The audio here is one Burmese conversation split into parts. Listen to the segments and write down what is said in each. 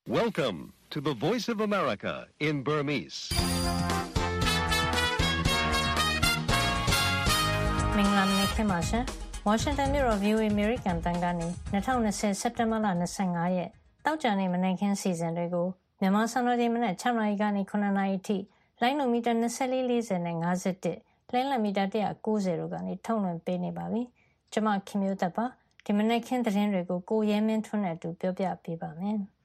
Welcome to the Voice of America in Burmese. မင်္ဂလာနေ့ခင်ပါရှင်။ Washington မြို့တော် VOA American တန်ကနေ2020စက်တင်ဘာလ25ရက်တောက်ကြနေမနိုင်ခင်းစီစဉ်တွေကိုမြန်မာစံတော်ချိန်မနက်6နာရီကနေ9နာရီအထိလိုင်းနိုမီတာ2440နဲ့51လိုင်းလမီတာ190တို့ကနေထုတ်လွှင့်ပေးနေပါပြီ။ကျွန်မခင်မျိုးသက်ပါဒီမနက်ခင်းသတင်းတွေကိုကိုရဲမင်းထွန်းနဲ့အတူပြောပြပေးပါမယ်။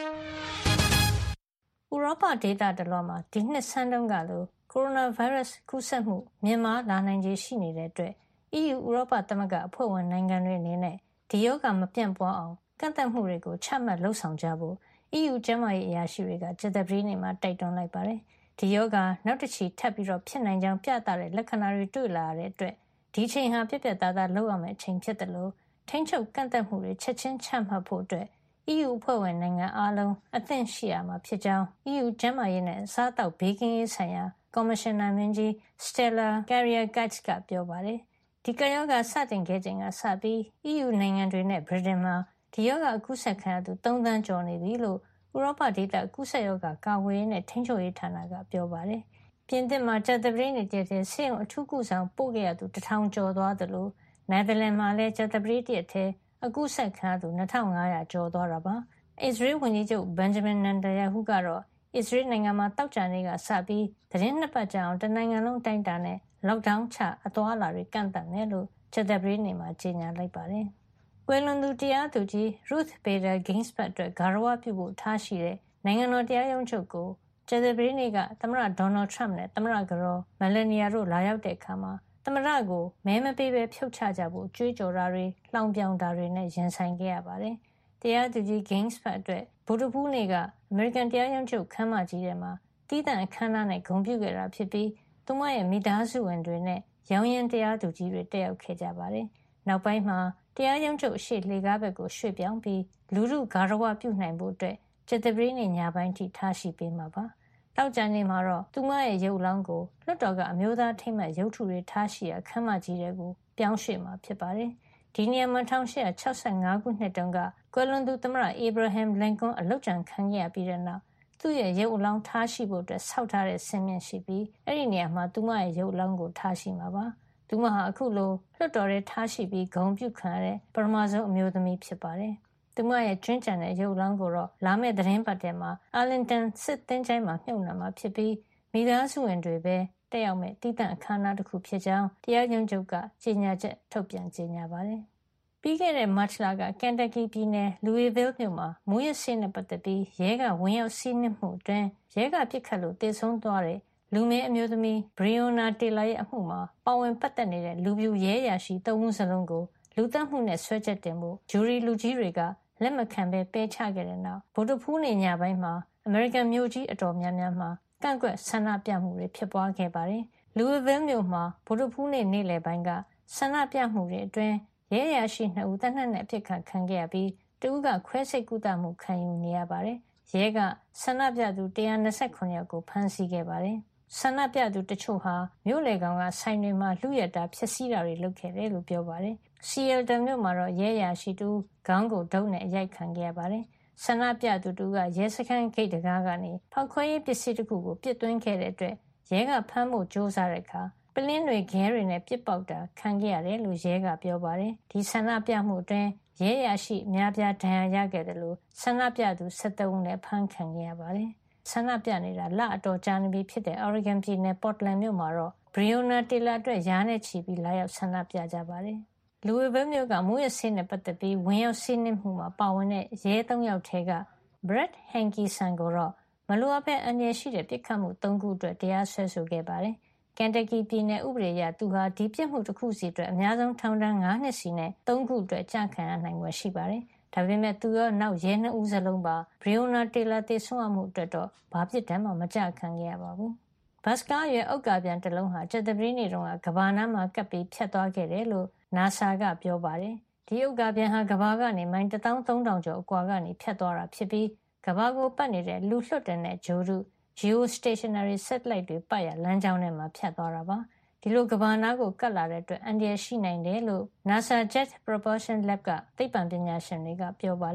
ဥရောပဒေသတလွှားမှာဒီနှစ်ဆန်းတုန်းကလိုကိုရိုနာဗိုင်းရပ်စ်ကူးစက်မှုမြင့်မားလာနိုင်ခြေရှိနေတဲ့အတွက် EU ဥရောပသမဂ္ဂအဖွဲ့ဝင်နိုင်ငံတွေအနေနဲ့ဒီရောဂါမပြန့်ပွားအောင်ကန့်သတ်မှုတွေကိုချမှတ်လှုံ့ဆော်ကြဖို့ EU ကျန်းမာရေးအရာရှိတွေကကြာသပတေးနေ့မှာတိုက်တွန်းလိုက်ပါတယ်။ဒီရောဂါနောက်တစ်ချီထပ်ပြီးတော့ဖြစ်နိုင်ကြောင်းပြသတဲ့လက္ခဏာတွေတွေ့လာရတဲ့အတွက်ဒီချိန်ဟာပြပြသားသားလုပ်ရမယ့်အချိန်ဖြစ်တယ်လို့ထိန်းချုပ်ကန့်သတ်မှုတွေချက်ချင်းချမှတ်ဖို့အတွက်EU အဖွဲ့ဝင်နိုင်ငံအားလုံးအသင့်ရှိရမှာဖြစ်ကြောင်း EU ကျန်းမာရေးနဲ့အစားအသောက်ဘေးကင်းရေးဆိုင်ရာကော်မရှင်နာမင်းကြီး Stella Kyriakides ကပြောပါတယ်။ဒီကရောဂါစတင်ခဲ့ချိန်ကစပြီး EU နိုင်ငံတွေနဲ့ဗြိတိန်မှာဒီရောဂါအကူးစက်ခံရသူ3သန်းကျော်နေပြီလို့ဥရောပဒေသအကူးစက်ရောဂါကာကွယ်ရေးနဲ့ထိန်းချုပ်ရေးဌာနကပြောပါတယ်။ပြင်သစ်မှာကြာသပတေးနေ့တည်းဆေးရုံအထူးကုဆောင်ပို့ခဲ့ရသူ1000ကျော်သွားတယ်လို့နယ်သာလန်မှာလည်းကြာသပတေးတည်းအကူးစက်ခံရသူ2500ကျော်သွားတာပါ။အစ္စရေးဝန်ကြီးချုပ်ဘန်ဂျမင်နန်တာယာဟုကတော့အစ္စရေးနိုင်ငံမှာတောက်ကြနေ့ကစပြီးသတင်း2ပတ်ကြာအောင်တနိုင်ငံလုံးအတိုင်းအတာနဲ့ lockdown ချအသွားအလာတွေကန့်သတ်မယ်လို့ကြာသပတေးနေ့မှာကြေညာလိုက်ပါတယ်။ကွယ်လွန်သူတရားသူကြီး Ruth Bader Ginsburg အတွက်ဂါရဝပြုဖို့ထားရှိတဲ့နိုင်ငံတော်တရားရုံးချုပ်ကိုကြာသပတေးနေ့ကသမ္မတဒေါ်နယ်ထရမ့်နဲ့သမ္မတကတော်မယ်လနီယာတို့လာရောက်တဲ့အခါမှာသမ္မတကိုမဲမပေးဘဲဖြုတ်ချကြဖို့ကြွေးကြော်တာတွေလှောင်ပြောင်တာတွေနဲ့ရင်ဆိုင်ခဲ့ရပါတယ်။တရားသူကြီး Ginsburg အတွက်ဗုဒ္ဓဟူးနေ့ကအမေရိကန်တရားရုံးချုပ်ခန်းမကြီးထဲမှာတီးသန့်အခမ်းအနားနဲ့ဂုဏ်ပြုခဲ့တာဖြစ်ပြီးသူမရဲ့မိသားစုဝင်တွေနဲ့ရောင်းရင်းတရားသူကြီးတွေတက်ရောက်ခဲ့ကြပါတယ်။နောက်ပိုင်းမှာတရားရုံးချုပ်အရှိလေကားဘက်ကိုရွှေ့ပြောင်းပြီးလူထုဂါရဝပြုနိုင်ဖို့အတွက်ကြာသပတေးနေ့ညပိုင်းထိထားရှိပေးမှာပါ။တောက်ကြနေ့မှာတော့သူမရဲ့ရုပ်လောင်းကိုလွှတ်တော်ကအမျိုးသားထိပ်မှတ်ရုပ်ထုတွေထားရှိရာခန်းမကြီးတွေကိုပြောင်းရွှေ့မှာဖြစ်ပါတယ်။ဒီနေရာမှာ1865ခုနှစ်တုန်းကကွယ်လွန်သူသမ္မတအေဗရာဟမ်လင်ကွန်းအလုတ်ကြံခံခဲ့ရပြီးတဲ့နောက်သူ့ရဲ့ရုပ်အလောင်းထားရှိဖို့အတွက်ဆောက်ထားတဲ့ဆင်းမြင့်ရှိပြီးအဲ့ဒီနေရာမှာသူမရဲ့ရုပ်အလောင်းကိုထားရှိမှာပါ။သူမဟာအခုလိုလွှတ်တော်ထဲထားရှိပြီးဂုဏ်ပြုခံရတဲ့ပထမဆုံးအမျိုးသမီးဖြစ်ပါတယ်။သူမရဲ့ကျွမ်းကျန်တဲ့ရုပ်အလောင်းကိုတော့လာမယ့်သတင်းပတ်ထဲမှာအာလင်တန်စစ်သင်္ချိုင်းမှာမြှုပ်နှံမှာဖြစ်ပြီးမိသားစုဝင်တွေပဲတက်ရောက်မဲ့တည်တံ့အခမ်းအနားတစ်ခုဖြစ်ကြောင်းတရားရုံးချုပ်ကကြေညာချက်ထုတ်ပြန်ကြေညာပါတယ်။ပြီးခဲ့တဲ့မတ်လကကန်တက်ကီပြည်နယ်လူဝီဗီလ်မြို့မှာမူးယစ်ဆေးနဲ့ပတ်သက်ပြီးရဲကဝင်ရောက်စီးနင်းမှုအတွင်းရဲကပစ်ခတ်လို့သေဆုံးသွားတဲ့လူမင်းအမျိုးသမီးဘရီယိုနာတေလာရဲ့အမှုမှာပါဝင်ပတ်သက်နေတဲ့လူပြူရဲရရှိ3ဦးစလုံးကိုလူသတ်မှုနဲ့ဆွဲချက်တင်မှုဂျူရီလူကြီးတွေကလက်မခံပဲပယ်ချခဲ့တဲ့နောက်ဗုဒ္ဓဖူးနေ့ညပိုင်းမှာအမေရိကန်မြို့ကြီးအတော်များများမှာကန့်ကွက်ဆန္ဒပြမှုတွေဖြစ်ပွားခဲ့ပါတယ်။လူဝီဗီလ်မြို့မှာဗုဒ္ဓဖူးနေ့နေ့လယ်ပိုင်းကဆန္ဒပြမှုတွေအတွင်းရဲရရှိ2ဦးတပ်နှက်နဲ့အပစ်ခတ်ခံခဲ့ရပြီးတဦးကခွဲစိတ်ကုသမှုခံယူနေရပါတယ်။ရဲကဆန္ဒပြသူ129ယောက်ကိုဖမ်းဆီးခဲ့ပါတယ်။ဆန္ဒပြသူတချို့ဟာမြို့လေကောင်ကဆိုင်တွေမှာလူရတာဖျက်ဆီးတာတွေလုပ်ခဲ့တယ်လို့ပြောပါတယ်။စီယယ်တမြို့မှာတော့ရဲရရှိတူခေါင်းကိုဒုတ်နဲ့အရိုက်ခံခဲ့ရပါတယ်။ဆန္ဒပြသူတူကရဲစခန်းဂိတ်တကားကနေဖောက်ခွဲရေးပစ္စည်းတစ်ခုကိုပစ်သွင်းခဲ့တဲ့အတွက်ရဲကဖမ်းဖို့ကြိုးစားတဲ့အခါပလင်းတွေခဲတွေနဲ့ပစ်ပေါက်တာခံခဲ့ရတယ်လို့ရဲကပြောပါတယ်။ဒီဆန္ဒပြမှုအတွင်းရဲရရှိအများပြားဒဏ်ရာရခဲ့တယ်လို့ဆန္ဒပြသူ73ဦးနဲ့ဖမ်းခံခဲ့ရပါတယ်။ဆန္ဒပြနေတာလအတော်ကြာနေပြီဖြစ်တဲ့ Oregon ပြည်နယ် Portland မြို့မှာတော့ Breonna Taylor အတွက်ရာနဲ့ချီပြီးလာရောက်ဆန္ဒပြကြပါတယ်။ Louisville မြို့ကမူးယစ်ဆေးနဲ့ပတ်သက်ပြီးဝင်ရောက်စီးနင်းမှုမှာပါဝင်တဲ့ရဲ3ယောက်ထဲက Brett Hankison ကိုတော့မလိုအပ်ဘဲအန္တရာယ်ရှိတဲ့ပစ်ခတ်မှု3ခုအတွက်တရားစွဲဆိုခဲ့ပါတယ်။ကန်တက်ကီပြည်နယ်ဥပဒေအရသူဟာဒီပြစ်မှုတစ်ခုစီအတွက်အများဆုံးထောင်ဒဏ်9နှစ်စီနဲ့3ခုအတွက်ကြခံရနိုင်ွယ်ရှိပါတယ်။ဒါပေမဲ့သူရောနောက်ရဲ2ဦးစလုံးပါဘရီယိုနာတေလာသေဆုံးမှုအတွက်တော့ဘာပြစ်ဒဏ်မှမကြခံခဲ့ရပါဘူး။ဘတ်စကားရဲ့ဥက္ကာပြန်တစ်လုံးဟာကြာသပတေးနေ့တုန်းကကဘာနားမှာကပ်ပြီးဖြတ်သွားခဲ့တယ်လို့ NASA ကပြောပါတယ်။ဒီဥက္ကာပြန်ဟာကဘာကနေမိုင်13000ကျော်အကွာကနေဖြတ်သွားတာဖြစ်ပြီးကဘာကိုပတ်နေတဲ့လူလွှတ်တင်တဲ့ဂြိုဟ်တု geostationary satellite တွေပတ်ရလမ်းကြောင်းထဲမှာဖြတ်သွားတာပါ။ဒီလိုကဘာနားကိုကပ်လာတဲ့အတွက်အန္တရာယ်ရှိနိုင်တယ်လို့ NASA Jet Propulsion Lab ကသိပ္ပံပညာရှင်တွေကပြောပါတယ်။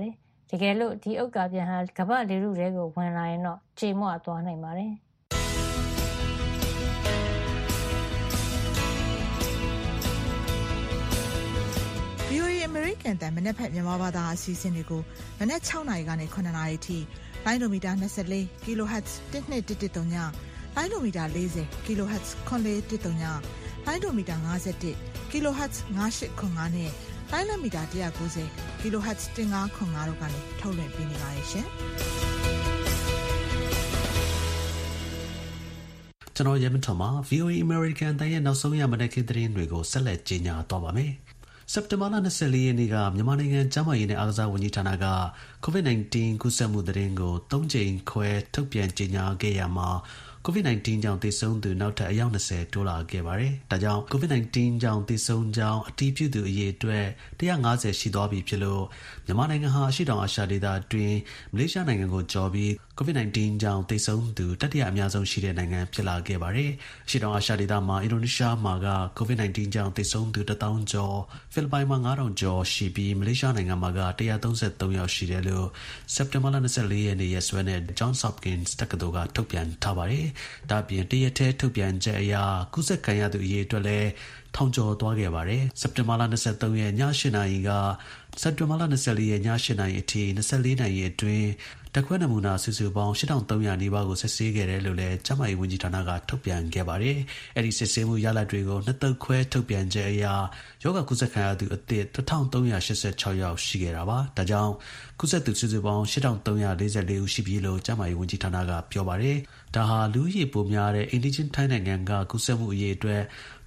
တကယ်လို့ဒီဥက္ကာပျံဟာကမ္ဘာလေထုတွေကိုဝင်လာရင်တော့ကြေမွသွားနိုင်ပါတယ်။ VOA American တန်မနေ့ဖက်မြန်မာဘာသာအစီအစဉ်တွေကိုမနေ့6နာရီကနေ9နာရီထိလိုင်းဒိုမီတာ24 kHz 1213ညလိုင်းဒိုမီတာ40 kHz 9413ညလိုင်းဒိုမီတာ51 kHz 9805နဲ့လိုင်းလမီတာ190 kHz 1505တို့ကနေထုတ်လွှင့်ပေးနေပါတယ်ရှင်ကျွန်တော်ရဲမထွန်ပါ VOA American တန်ရဲ့နောက်ဆုံးရမနက်ခင်းသတင်းတွေကိုဆက်လက်ကြီးညာတော့ပါမယ်စက်တင်ဘာလ24ရက်နေ့ကမြန်မာနိုင်ငံကျန်းမာရေးနဲ့အားကစားဝန်ကြီးဌာနက COVID-19 ကူးစက်မှုသတင်းကို3ကြိမ်ခွဲထုတ်ပြန်ကြေညာခဲ့ရမှာCOVID-19 ကြောင့်သေဆုံးသူနောက်ထပ်အယောက်20တိုးလာခဲ့ပါတယ်။ဒါကြောင့် COVID-19 ကြောင့်သေဆုံးကြောင်းအတည်ပြုသူအရေအတွက်150ရှိသွားပြီဖြစ်လို့မြန်မာနိုင်ငံဟာအရှေ့တောင်အာရှဒေသအတွင်းမလေးရှားနိုင်ငံကိုကျော်ပြီး COVID-19 ကြောင့်သေဆုံးသူတတိယအများဆုံးရှိတဲ့နိုင်ငံဖြစ်လာခဲ့ပါတယ်။အရှေ့တောင်အာရှဒေသမှာအင်ဒိုနီးရှားမှာက COVID-19 ကြောင့်သေဆုံးသူ1000ကျော်ဖိလစ်ပိုင်မှာ9000ကျော်ရှိပြီးမလေးရှားနိုင်ငံမှာက133ယောက်ရှိတယ်လို့စက်တင်ဘာလ24ရက်နေ့ရက်စွဲနဲ့ Johns Hopkins တက္ကသိုလ်ကထုတ်ပြန်ထားပါတယ်။ဒါပြင်တရက်ထဲထုတ်ပြန်ချက်အရကူးစက်ခံရသူအရေအတွက်လည်းထောင်ကျော်သွားခဲ့ပါတယ်။စက်တင်ဘာလ23ရက်ည8နာရီကစက်တင်ဘာလ24ရက်ည8နာရီအထိ24နာရီအတွင်းတခွဲနမူနာစုစုပေါင်း8300နီးပါးကိုစစ်ဆေးခဲ့တယ်လို့လည်းကျန်းမာရေးဝန်ကြီးဌာနကထုတ်ပြန်ခဲ့ပါတယ်။အဲဒီစစ်ဆေးမှုရလဒ်တွေကိုနှစ်သုတ်ခွဲထုတ်ပြန်ချက်အရရောဂါကူးစက်ခံရသူအသစ်1386ယောက်ရှိခဲ့တာပါ။ဒါကြောင့်ကူးစက်သူစုစုပေါင်း8344ဦးရှိပြီလို့ကျန်းမာရေးဝန်ကြီးဌာနကပြောပါတယ်။ဒါဟာလူဦးရေပိုများတဲ့အိန္ဒိယထိုင်းနိုင်ငံကကူးစက်မှုအရေအတွက်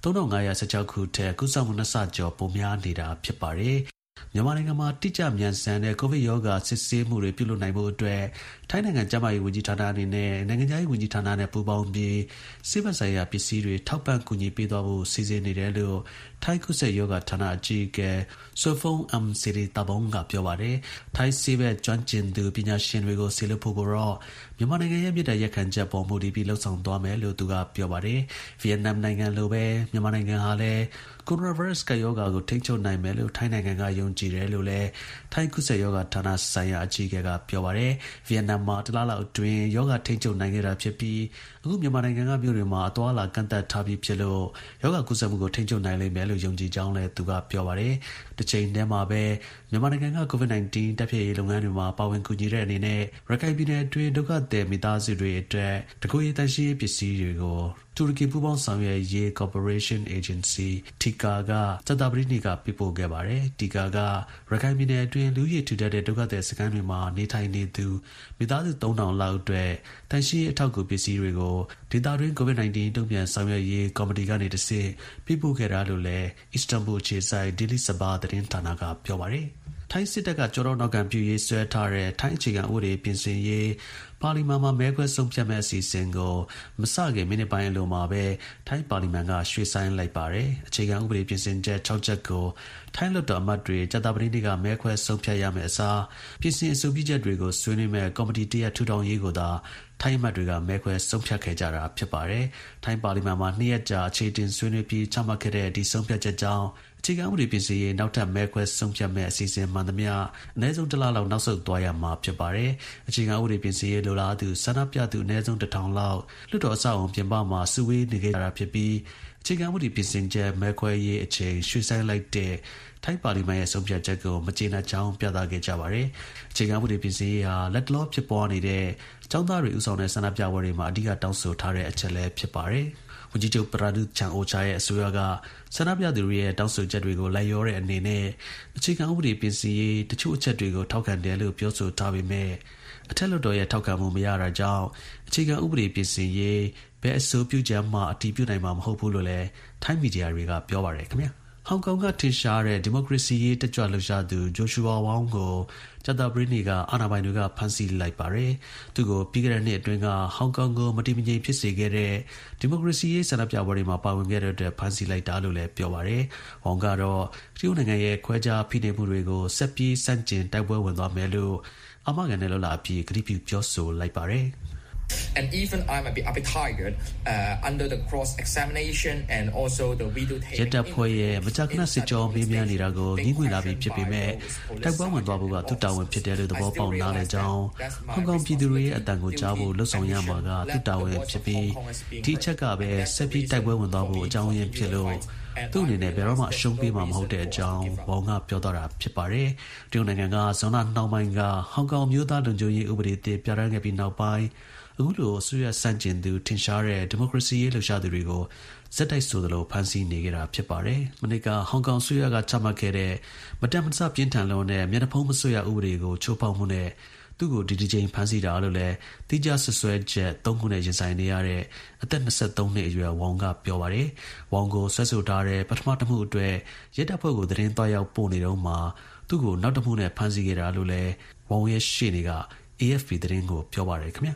3516ခုထက်ကူးစက်မှု2ဆကျော်ပိုများနေတာဖြစ်ပါတယ်။မြန်မာနိုင်ငံမှာတိကျမြန်ဆန်တဲ့ကိုဗစ်ရောဂါစစ်ဆေးမှုတွေပြုလုပ်နိုင်ဖို့အတွက်ထိုင်းနိုင်ငံကျန်းမာရေးဝန်ကြီးဌာနအနေနဲ့နိုင်ငံခြားရေးဝန်ကြီးဌာနနဲ့ပူးပေါင်းပြီးဆေးဘက်ဆိုင်ရာပစ္စည်းတွေထောက်ပံ့ကူညီပေးသွားဖို့စီစဉ်နေတယ်လို့ထိုင်းကုဆယ်ယောဂဌာနအကြီးအကဲဆိုဖုန်အမ်စီရီတာဘုံကပြောပါတယ်ထိုင်းဆေးဘက်ကျွမ်းကျင်သူပညာရှင်တွေကိုဆေးလုပ်ဖို့တော့မြန်မာနိုင်ငံရဲ့မြေတရက်ခံချက်ပေါ်မူတည်ပြီးလှုပ်ဆောင်သွားမယ်လို့သူကပြောပါတယ်ဗီယက်နမ်နိုင်ငံလိုပဲမြန်မာနိုင်ငံဟာလည်းကိုရိုနာဗိုင်းရပ်စ်ကရောဂါကိုထိန်းချုပ်နိုင်မယ်လို့ထိုင်းနိုင်ငံကယုံကြည်တယ်လို့လည်းထိုင်းကုဆယ်ယောဂဌာနဆိုင်ရာအကြီးအကဲကပြောပါတယ်ဗီယက်နမ်မှာတလားလောက်အတွင်းယောဂထိန်းချုပ်နိုင်ခဲ့တာဖြစ်ပြီးအခုမြန်မာနိုင်ငံကမြို့တွေမှာအသွားအလာကန့်သတ်ထားပြီးဖြစ်လို့ယောဂကူးစက်မှုကိုထိန်းချုပ်နိုင်လိမ့်မယ်လို့ယုံကြည်ကြောင်းလည်းသူကပြောပါတယ်တစ်ချိန်တည်းမှာပဲမြန်မာနိုင်ငံက COVID-19 တိုက်ဖျက်ရေးလုပ်ငန်းတွေမှာပါဝင်ကူညီတဲ့အနေနဲ့ရခိုင်ပြည်နယ်အတွင်းဒုက္ခသည်မိသားစုတွေအတွက်တကူရေးတန်ရှင်းပစ္စည်းတွေကိုတူရကီပူးပေါင်းဆောင်ရွက်ရေး Cooperation Agency TICA ကစတာပရိနိကပြပို့ခဲ့ပါတယ်။ TICA ကရခိုင်ပြည်နယ်အတွင်းလူကြီးထူထပ်တဲ့ဒုက္ခသည်စခန်းတွေမှာနေထိုင်နေသူမိသားစု3000လောက်အတွက်တန်ရှင်းအထောက်အကူပစ္စည်းတွေကိုဒေသတွင်း COVID-19 တုံ့ပြန်ဆောင်ရွက်ရေးကော်မတီကနေတဆင့်ပြပို့ခဲ့တာလို့လည်း Istanbul အခြေစိုက် Daily Sabah သတင်းဌာနကပြောပါတယ်။ထိုင်းစစ်တပ်ကကြောတော့နောက်ခံပြုရေးဆွဲထားတဲ့ထိုင်းအခြေခံဥပဒေပြင်ဆင်ရေးပါလီမန်မှာမဲခွဲဆုံးဖြတ်မဲ့အစီအစဉ်ကိုမစခင်မိနစ်ပိုင်းအလိုမှာပဲထိုင်းပါလီမန်ကရွှေ့ဆိုင်းလိုက်ပါတယ်အခြေခံဥပဒေပြင်ဆင်ချက်6ချက်ကိုထိုင်းလွှတ်တော်အမတ်တွေကြာသပတေးနေ့ကမဲခွဲဆုံးဖြတ်ရမယ့်အစားပြင်ဆင်အဆိုပြုချက်တွေကိုဆွေးနွေးမဲ့ကော်မတီတရက်ထူထောင်ရေးကိုသာထိုင်းအမတ်တွေကမဲခွဲဆုံးဖြတ်ခဲ့ကြတာဖြစ်ပါတယ်ထိုင်းပါလီမန်မှာ2ရက်ကြာအခြေတင်ဆွေးနွေးပြီးချမှတ်ခဲ့တဲ့ဒီဆုံးဖြတ်ချက်ကြောင့်အခြေခံဥပဒေပြင်ဆင်ရေးနောက်ထပ်မဲခွဲဆုံးဖြတ်မဲ့အစီအစဉ်မှန်သမျှအနည်းဆုံး1လလောက်နောက်ဆုတ်သွားရမှာဖြစ်ပါတယ်အခြေခံဥပဒေပြင်ဆင်ရေးလိုလားသူဆန္ဒပြသူအနည်းဆုံး1000လောက်လွှတ်တော်အဆောက်အုံပြင်ပမှာစုဝေးနေကြတာဖြစ်ပြီးအခြေခံဥပဒေပြင်ဆင်ချက်မဲခွဲရေးအချိန်ရွှေ့ဆိုင်းလိုက်တဲ့ထိုင်းပါလီမန်ရဲ့ဆုံးဖြတ်ချက်ကိုမကျေနပ်ကြောင်းပြသခဲ့ကြပါတယ်အခြေခံဥပဒေပြင်ဆင်ရေးဟာလက်တလောဖြစ်ပေါ်နေတဲ့ကျောင်းသားတွေဥဆောင်တဲ့ဆန္ဒပြပွဲတွေမှာအဓိကတောင်းဆိုထားတဲ့အချက်လည်းဖြစ်ပါတယ်ဝန်ကြီးချုပ်ပရာဒုချန်အိုချာရဲ့အစိုးရကဆန္ဒပြသူတွေရဲ့တောင်းဆိုချက်တွေကိုလိုက်လျောတဲ့အနေနဲ့အခြေခံဥပဒေပြင်ဆင်ရေးတချို့အချက်တွေကိုထောက်ခံတယ်လို့ပြောဆိုထားပေမဲ့အထက်လွှတ်တော်ရဲ့ထောက်ခံမှုမရတာကြောင့်အခြေခံဥပဒေပြင်ဆင်ရေးဘယ်အဆိုပြုချက်မှအတည်ပြုနိုင်မှာမဟုတ်ဘူးလို့လည်းထိုင်းမီဒီယာတွေကပြောပါတယ်ခင်ဗျာဟောင်ကောင်ကထင်ရှားတဲ့ဒီမိုကရေစီရေးတက်ကြွလှုပ်ရှားသူဂျိုရှူဝါဝေါင်းကိုကြာသပတေးနေ့ကအာဏာပိုင်တွေကဖမ်းဆီးလိုက်ပါတယ်။သူကိုပြီးခဲ့တဲ့နှစ်အတွင်းကဟောင်ကောင်ကိုမတည်မငြိမ်ဖြစ်စေခဲ့တဲ့ဒီမိုကရေစီရေးဆန္ဒပြပွဲတွေမှာပါဝင်ခဲ့တဲ့အတွက်ဖမ်းဆီးလိုက်တာလို့လည်းပြောပါတယ်။ဝေါင်းကတော့တရုတ်နိုင်ငံရဲ့ခွဲခြားဖိနှိပ်မှုတွေကိုဆက်ပြီးစန့်ကျင်တိုက်ပွဲဝင်သွားမယ်လို့အာမခံနဲ့လှလာပြီးကတိပြုပြောဆိုလိုက်ပါတယ်။ and even I might be a bit tired under the cross examination and also the video tape ရတပ်ဖွဲ့ရဲ့မကြာခဏစစ်ကြောမေးမြန်းနေတာကိုညှိနှိုင်းလာပြီးဖြစ်ပေမဲ့တိုက်ပွဲဝင်သွားဖို့ကသူ့တာဝန်ဖြစ်တယ်လို့သဘောပေါက်နားလည်ကြောင်းဟောင်ကောင်ပြည်သူတွေရဲ့အတန်ကိုကြားဖို့လှုံ့ဆော်ရမှာကသူ့တာဝန်ဖြစ်ပြီးဒီအချက်ကပဲဆက်ပြီးတိုက်ပွဲဝင်သွားဖို့အကြောင်းရင်းဖြစ်လို့သူ့အနေနဲ့ဘယ်တော့မှအရှုံးပေးမှာမဟုတ်တဲ့အကြောင်းဝေါင်ကပြောတော့တာဖြစ်ပါတယ်တရုတ်နိုင်ငံကဇွန်လနှောင်းပိုင်းကဟောင်ကောင်မျိုးသားလုံခြုံရေးဥပဒေသစ်ပြဋ္ဌာန်းခဲ့ပြီးနောက်ပိုင်းအခုလိုအစိုးရစန့်ကျင်သူထင်ရှားတဲ့ဒီမိုကရေစီရေးလှုပ်ရှားသူတွေကိုဇက်တိုက်ဆိုသလိုဖမ်းဆီးနေကြတာဖြစ်ပါတယ်မနေ့ကဟောင်ကောင်အစိုးရကချမှတ်ခဲ့တဲ့မတန်မဆပြင်းထန်လွန်းတဲ့မျက်နှာဖုံးမဆွေရဥပဒေကိုချိုးဖောက်မှုနဲ့သူ့ကိုဒီကြိမ်ဖမ်းဆီးတာလို့လည်းတိကျဆွဆွဲချက်၃ခုနဲ့ရင်ဆိုင်နေရတဲ့အသက်23နှစ်အရွယ်ဝေါင်ကပြောပါတယ်ဝေါင်ကိုဆွဲဆိုထားတဲ့ပထမတစ်မှုအတွက်ရဲတပ်ဖွဲ့ကိုသတင်းသွားရောက်ပို့နေတော့မှသူ့ကိုနောက်တစ်မှုနဲ့ဖမ်းဆီးခဲ့တာလို့လည်းဝေါင်ရဲ့ရှေ့နေက AFP သတင်းကိုပြောပါတယ်ခင်ဗျာ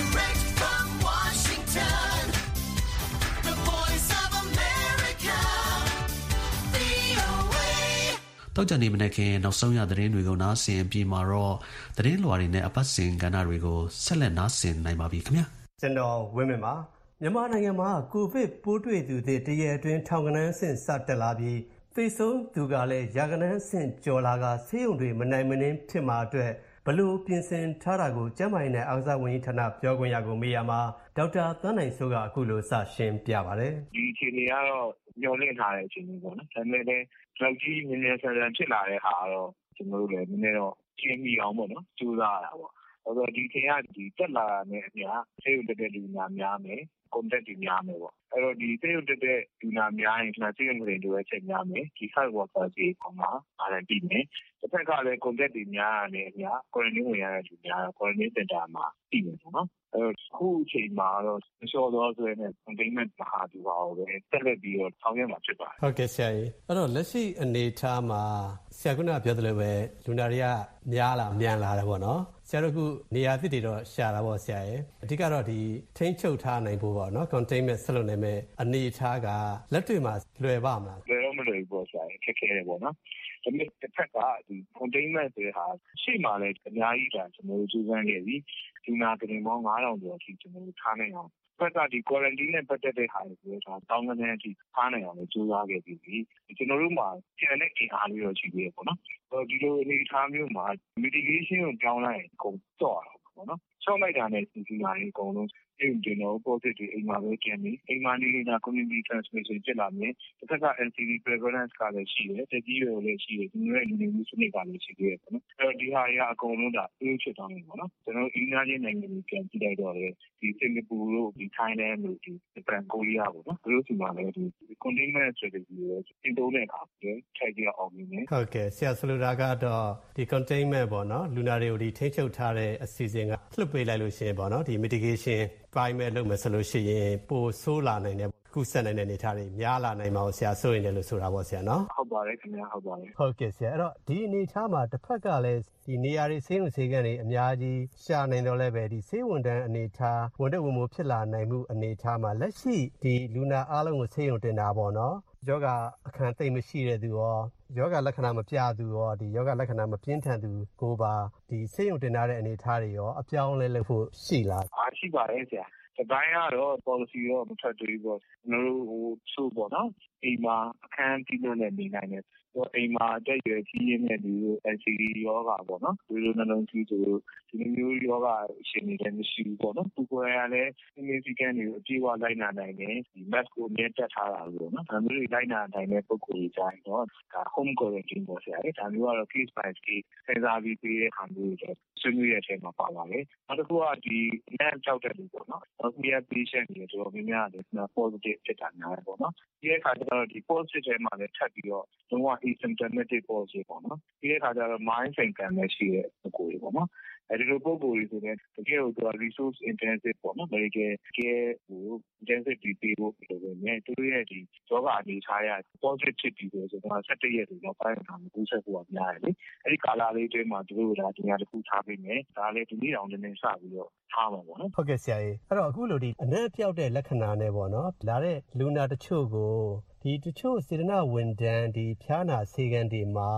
တောက်ကြနေမနေ့ကနောက်ဆုံးရသတင်းတွေကိုနားဆင်ပြီးမှာတော့သတင်းလွှာတွေနဲ့အပတ်စဉ်ကဏ္ဍတွေကိုဆက်လက်နားဆင်နိုင်ပါပြီခင်ဗျာကျွန်တော်ဝင်းမင်းပါမြန်မာနိုင်ငံမှာကိုဗစ်ပိုးတွေ့သူတွေတရက်အတွင်းထောင်ကနန်းဆင့်စတက်လာပြီးသေဆုံးသူကလည်းရာကနန်းဆင့်ကျော်လာကဆေးရုံတွေမနိုင်မနှင်းဖြစ်မှာအတွက်ဘလို့ပြင်ဆင်ထားတာကိုကျန်းမာရေးနဲ့အားကစားဝန်ကြီးဌာနပြောခွင့်ရကိုမေးရမှာဒေါက်တာသန်းနိုင်စိုးကအခုလိုစရှင်းပြပါတယ်ဒီအခြေအနေကတော့ညှော်လင့်ထားတဲ့အခြေအနေပေါ့နော်ဒါပေမဲ့လည်းလောက်ကြီးမြင်မြန်ဆန်ဆန်ဖြစ်လာတဲ့ဟာတော့ကျွန်တော်တို့လည်းနည်းနည်းတော့ရှင်းမိအောင်ပေါ့နော်ကြိုးစားရတာပေါ့အဲ့တော့ဒီချိန်ကဒီတက်လာတဲ့နေရာဆေးရုံတက်တဲ့လူများများမယ် contact တွေများမယ်ပေါ့အဲ့တော့ဒီဆေးရုံတက်တဲ့လူများများရင်ကျွန်တော်ဆေးရုံတွေလိုအပ်ချက်များမယ်ဒီ health worker တွေပေါ်မှာအားလည်းပြီးမယ်တစ်ဖက်ကလည်း contact တွေများရတယ်အများ quarantine ဝင်ရတဲ့လူများ quarantine center မှာပြီးမယ်ပေါ့နော်အခုအချိန်မှာတော့မလျှော့တော့ဆိုရင် containment မဟာဗျူဟာကိုပဲတက်လက်ပြီးတော့ဆောင်ရွက်မှာဖြစ်ပါတယ်ဟုတ်ကဲ့ဆရာကြီးအဲ့တော့လက်ရှိအနေအထားမှာဆရာကပြောသလိုပဲလူနာတွေကများလာမြန်လာတယ်ပေါ့နော်ဆရာတို့ကနေရာသစ်တွေတော့ရှာတာပေါ့ဆရာရဲ့အဓိကတော့ဒီထိန်းချုပ်ထားနိုင်ဖို့ပေါ့နော် containment ဆက်လုပ်နိုင်မဲ့အနေအထားကလက်တွေ့မှာလွယ်ပါမလားလွယ်တော့မလွယ်ဘူးပေါ့ဆရာခက်ခဲတယ်ပေါ့နော်ဒါပေမဲ့တစ်ဖက်ကဒီ containment ဆိုတဲ့ဟာရှေ့မှာလည်းအများကြီးဒါကျွန်တော်တို့စူးစမ်းခဲ့ပြီဒီနာတင်ပေါင်း9000ကျော်အထိကျွန်တော်တို့ထားနိုင်အောင်ဖက်ကဒီ quarantine နဲ့ပတ်သက်တဲ့ဟာတွေပြောတာတောင်းကနေအထိထားနိုင်အောင်ကြိုးစားခဲ့ပြီးပြီကျွန်တော်တို့မှာကျန်တဲ့အားလေးတော့ရှိသေးတယ်ပေါ့နော်ဒီလိုအနေအထားမျိုးမှာ mitigation ကိုပြောင်းလိုက်ရင်ကုန်တော့တာပေါ့နော်ချောက်လိုက်တာနဲ့ဒီနာတွေအကုန်လုံးကျွန်တော် positive တွေအိမ်မှာပဲကျန်နေအိမ်မှာနေတာ community transmission ဖြစ်လာမယ်တစ်ခါက NCD prevalence ကလည်းရှိတယ်တတိယလည်းရှိတယ်ဒီလိုလူမျိုးစနစ်ကလည်းရှိသေးတယ်ပေါ့နော်အဲ့တော့ဒီဟာတွေကအကုန်လုံးဒါအင်းဖြစ်သွားပြီပေါ့နော်ကျွန်တော်အင်္ဂါချင်းနိုင်ငံတွေပြန်ကြည့်လိုက်တော့လေဒီစင်ကာပူတို့ဒီ Thailand တို့ဒီဂျပန်ကိုရီးယားပေါ့နော်သူတို့စီမှာလည်းဒီ containment strategy ကိုတင်တိုးတဲ့အခါကျထိုက်ကြအောင်နေတယ်ဟုတ်ကဲ့ဆရာဆိုလိုတာကတော့ဒီ containment ပေါ့နော်လူနာတွေကိုဒီထိန်းချုပ်ထားတဲ့အစီအစဉ်ကလှုပ်ပေးလိုက်လို့ရှိရင်ပေါ့နော်ဒီ mitigation ပိုင်းမဲ့လုပ်မယ်ဆိုလို့ရှိရင်ပိုဆိုးလာနိုင်တယ်ကုဆက်နိုင်တဲ့အနေအထားတွေများလာနိုင်မှာဆရာဆိုရင်လည်းလို့ဆိုတာပေါ့ဆရာနော်ဟုတ်ပါတယ်ခင်ဗျာဟုတ်ပါတယ်ဟုတ်ကဲ့ဆရာအဲ့တော့ဒီအနေအထားမှာတစ်ဖက်ကလည်းဒီနေရာတွေဆေးရုံဆေးခန်းတွေအများကြီးရှာနိုင်တော့လည်းပဲဒီဆေးဝန်တန်းအနေအထားဝန်တက်ဝန်မိုးဖြစ်လာနိုင်မှုအနေအထားမှာလက်ရှိဒီလူနာအားလုံးကိုဆေးရုံတင်တာပေါ့နော်ယောဂအခန်းသိမ့်မရှိတဲ့သူရောယောဂလက္ခဏာမပြသူရောဒီယောဂလက္ခဏာမပြင်းထန်သူကိုပါဒီဆေးရုံတင်တဲ့အနေအထားတွေရောအပြောင်းလဲလုပ်ဖို့ရှိလားရှိပါတယ်ဆရာဒီပိုင်းကတော့ policy တော့မထွက်သေးဘူးပေါ့ကျွန်တော်တို့ဆိုပေါ့နော်အိမ်မှာအခန်းကြီးလို့လည်းနေနိုင်တယ်အိမ်မှာတက်ရွယ်ကြီးရင်းတဲ့ဒီ NCD ယောဂပေါ့နော်ဒီလိုနှလုံးကြီးဆိုဒီမျိုးယောဂရှင်နေတယ်မရှိဘူးပေါ့နော်သူကိုယ်ကလည်းဒီမျိုးစီကံတွေကိုအပြည့်အဝလိုက်နာနိုင်တယ်ဒီ mask ကိုမြဲတက်ထားတာလို့နော်ဒါမျိုးတွေလိုက်နာနိုင်တဲ့ပုံကိုယ်ကြီးတိုင်းတော့ဒါ home quarantine ပေါ့ဆရာဒါမျိုးကတော့ case by case စဉ်းစားပြီးပေးတဲ့ဟာမျိုးတွေဆွေးနွေးရတဲ့အချိန်မှာပါပါတယ်နောက်တစ်ခုကဒီ net ကြောက်တဲ့လူပေါ့နော်အခုရ patient တွေတော်တော်များများလည်း positive ဖြစ်တာများတယ်ပေါ့နော်ဒီအခါကျတော့ဒီ positive ထဲမှာလည်းထပ်ပြီးတော့လုံးဝ asymptomatic positive ပေါ့နော်ဒီအခါကျတော့ mind symptom လည်းရှိတဲ့ကိုယ်တွေပေါ့နော်အဲဒီလိုပုံပေါ်တွေဆိုတဲ့တကယ်ကို resource intensive ပေါ့နော် medical care ကို intensive ပေးဖို့လိုပဲနဲ့သူတို့ရဲ့ဒီယောဂအနေထားရ positive ဖြစ်ပြီးဆိုတော့17ရက်လောက်ပိုင်းမှာကူးစက်ဖို့များတယ်လေအဲဒီကာလလေးတွင်းမှာသူတို့ကဒီညာတစ်ခုထားပေးမယ်ဒါလည်းဒီနေ့အောင်နည်းနည်းစပြီးတော့ထားမှာပေါ့နော်ဟုတ်ကဲ့ဆရာကြီးအဲ့တော့အခုလိုဒီအနံ့ပြောက်တဲ့လက္ခဏာနဲ့ပေါ့နော်လာတဲ့လူနာတချို့ကိုဒီတချို့စေတနာဝန်ထမ်းဒီဖျားနာဆေးခန်းတွေမှာ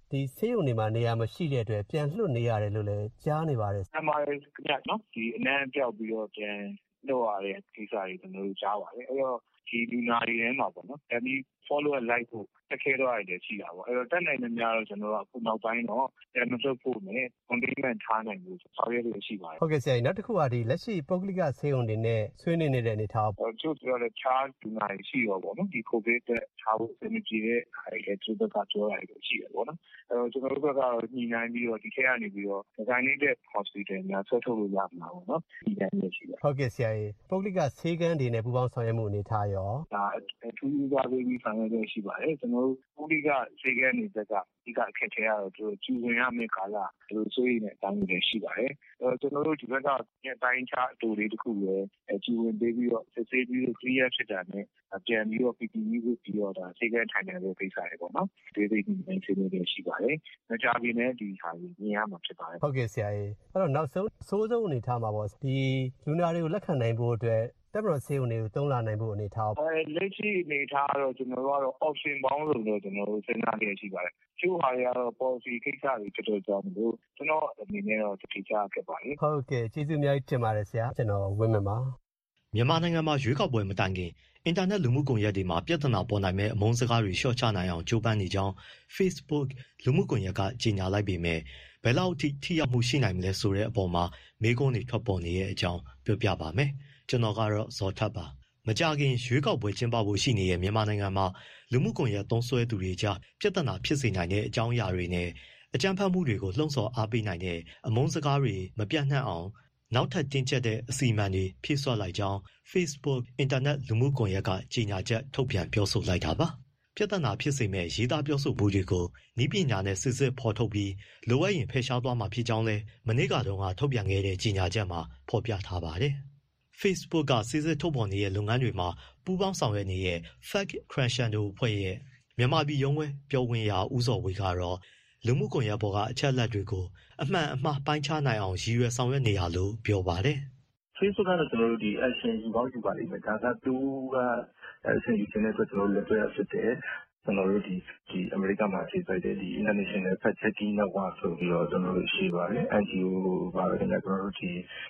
ဒီဆေးရုံတွေမှာနေရာမရှိတဲ့အတွက်ပြန်လွှတ်နေရတယ်လို့လည်းကြားနေပါတယ်။MRI ခင်ဗျနော်ဒီအနံ့ပြောက်ပြီးတော့ပြန်လွှတ်ရတဲ့ကိစ္စတွေကျွန်တော်တို့ကြားပါတယ်။အဲ့တော့ဒီလူနာတွေထဲမှာပေါ့နော်။ဒီ follow up လိုက်ဖို့တက်ခဲတော့ရတယ်ရှိတာပေါ့။အဲ့တော့တက်နိုင်တဲ့များတော့ကျွန်တော်တို့အခုနောက်ပိုင်းတော့ပြန်မလွှတ်ဖို့နဲ့ containment ထားနိုင်ဖို့ဆောင်ရွက်လို့ရှိပါတယ်။ဟုတ်ကဲ့ဆရာကြီးနောက်တစ်ခုကဒီလက်ရှိပုဂ္ဂလိကဆေးရုံတွေနဲ့ဆွေးနွေးနေတဲ့အနေထားပေါ့။ကျို့ပြောတဲ့ခြားလူနာတွေရှိတော့ပေါ့နော်။ဒီ COVID တဲ့ထားဖို့စနစ်ကြီးတဲ့အဲ့ဒီကျို့ဘက်ကပြောရတယ်လို့ရှိရပေါ့နော်။အဲ့တော့ကျွန်တော်တို့ဘက်ကတော့ညှိနှိုင်းပြီးတော့ဒီထက်ကနေပြီးတော့ designated hospital များဆွဲထုတ်လို့ရမှာပေါ့နော်။ဒီတိုင်းနဲ့ရှိတယ်။ဟုတ်ကဲ့ဆရာကြီးပုဂ္ဂလိကဆေးကန်းတွေနဲ့ပူးပေါင်းဆောင်ရွက်မှုအနေထားရောဒါအထူးဦးစားပေးပြီးဆောင်ရွက်ရရှိပါတယ်ကျွန်တော်တို့ပုဂ္ဂလိကဆေးကန်းတွေဘက်ကဒီကအခက်အခဲကတော့သူကျူဝင်ရမယ့်ကာလဘယ်လိုဆိုရင်အတိုင်းတွေရှိပါတယ်ကျွန်တော်တို့ဒီဘက်ကတိုင်းခြားအတူလေးတစ်ခုပဲကျူဝင်ပေးပြီးတော့စစ်ဆေးပြီးတော့ clear ဖြစ်တာနဲ့ပြန်ပြီးတော့ PPE ဝတ်ပြီးတော့ဒါဆေးကန်းထိုင်တယ်လို့ကိစ္စတွေပေါ့နော်ဒီဒီဒီဆေးတွေရှိပါတယ်မကြခင်နဲ့ဒီဟာကြီးမြင်ရမှာဖြစ်ပါတယ်ဟုတ်ကဲ့ဆရာကြီးအဲ့တော့နောက်ဆုံးအဆိုးဆုံးအနေထားမှာပေါ့ဒီလူနာတွေကိုလက်ခံနိုင်ဖို့အတွက်တက်မတော်ဆေးရုံတွေကိုသုံးလာနိုင်ဖို့အနေထားလက်ရှိအနေထားတော့ကျွန်တော်တို့ကတော့ option ပေါင်းစုံတော့ကျွန်တော်တို့စဉ်းစားရရှိပါတယ်ကျိုးဟာတွေကတော့ policy ကိစ္စတွေတော်တော်ကြောင်းလို့ကျွန်တော်အနေနဲ့တော့တတိကျခဲ့ပါတယ်ဟုတ်ကဲ့ကျေးဇူးအများကြီးတင်ပါတယ်ဆရာကျွန်တော်ဝင်းမြပါမြန်မာနိုင်ငံမှာရွေးကောက်ပွဲမတိုင်ခင်အင်တာနက်လူမှုကွန်ရက်တွေမှာပြဿနာပေါ်နိုင်မဲ့အမုန်းစကားတွေလျှော့ချနိုင်အောင်ကြိုးပမ်းနေကြောင်း Facebook လူမှုကွန်ရက်ကကြေညာလိုက်ပေမဲ့ဘယ်လောက်ထိရောက်မှုရှိနိုင်မလဲဆိုတဲ့အပေါ်မှာမေးခွန်းတွေထွက်ပေါ်နေတဲ့အကြောင်းပြောပြပါမယ်။ကျွန်တော်ကတော့ဇော်ထက်ပါ။မကြခင်ရွေးကောက်ပွဲကျင်းပဖို့ရှိနေတဲ့မြန်မာနိုင်ငံမှာလူမှုကွန်ရက်သုံးစွဲသူတွေကြားပြဿနာဖြစ်စေနိုင်တဲ့အကြောင်းအရာတွေနဲ့အကြမ်းဖက်မှုတွေကိုလှုံ့ဆော်အားပေးနိုင်တဲ့အမုန်းစကားတွေမပြန့်နှံ့အောင်နောက်ထပ်တင်းကျပ်တဲ့အစီအမံတွေဖြည့်စွက်လိုက်ကြောင်း Facebook အင်တာနက်လူမှုကွန်ရက်ကကြေညာချက်ထုတ်ပြန်ပြောဆိုလိုက်တာပါ။ပြဿနာဖြစ်စေမဲ့ရေးသားပြောဆိုမှုတွေကိုနည်းပညာနဲ့စစ်စစ်ဖော်ထုတ်ပြီးလိုအပ်ရင်ဖယ်ရှားသွားမှာဖြစ်ကြောင်းလဲမနေ့ကတော့ထုတ်ပြန်ခဲ့တဲ့ကြေညာချက်မှာဖော်ပြထားပါတယ်။ Facebook ကစစ်စစ်ထုတ်ဖော်နေတဲ့လုပ်ငန်းတွေမှာပူးပေါင်းဆောင်ရွက်နေတဲ့ Fact Crescendo အဖွဲ့ရဲ့မြန်မာပြည်ရုံးခွဲပြောခွင့်ရဦးစောဝေကတော့လူမှုကွန်ရက်ပေါ်ကအချက်အလက်တွေကိုအမှန်အမှားပိုင်းခြားနိုင်အောင်ရည်ရွယ်ဆောင်ရွက်နေရလို့ပြောပါတယ်။ Facebook ကတော့ကျွန်တော်တို့ဒီ action ယူကောင်းယူပါလိမ့်မယ်။ဒါကသူက action ယူခြင်းနဲ့အတွက်ကျွန်တော်တို့လက်တွေ့ဖြစ်တယ်။ကျွန်တော်တို့ဒီအမေရိကမှာအခြေစိုက်တဲ့ဒီ International Fact Checking Network ဆိုပြီးတော့ကျွန်တော်တို့ရှိပါတယ်။ NGO ပါပဲကျွန်တော်တို့ဒီ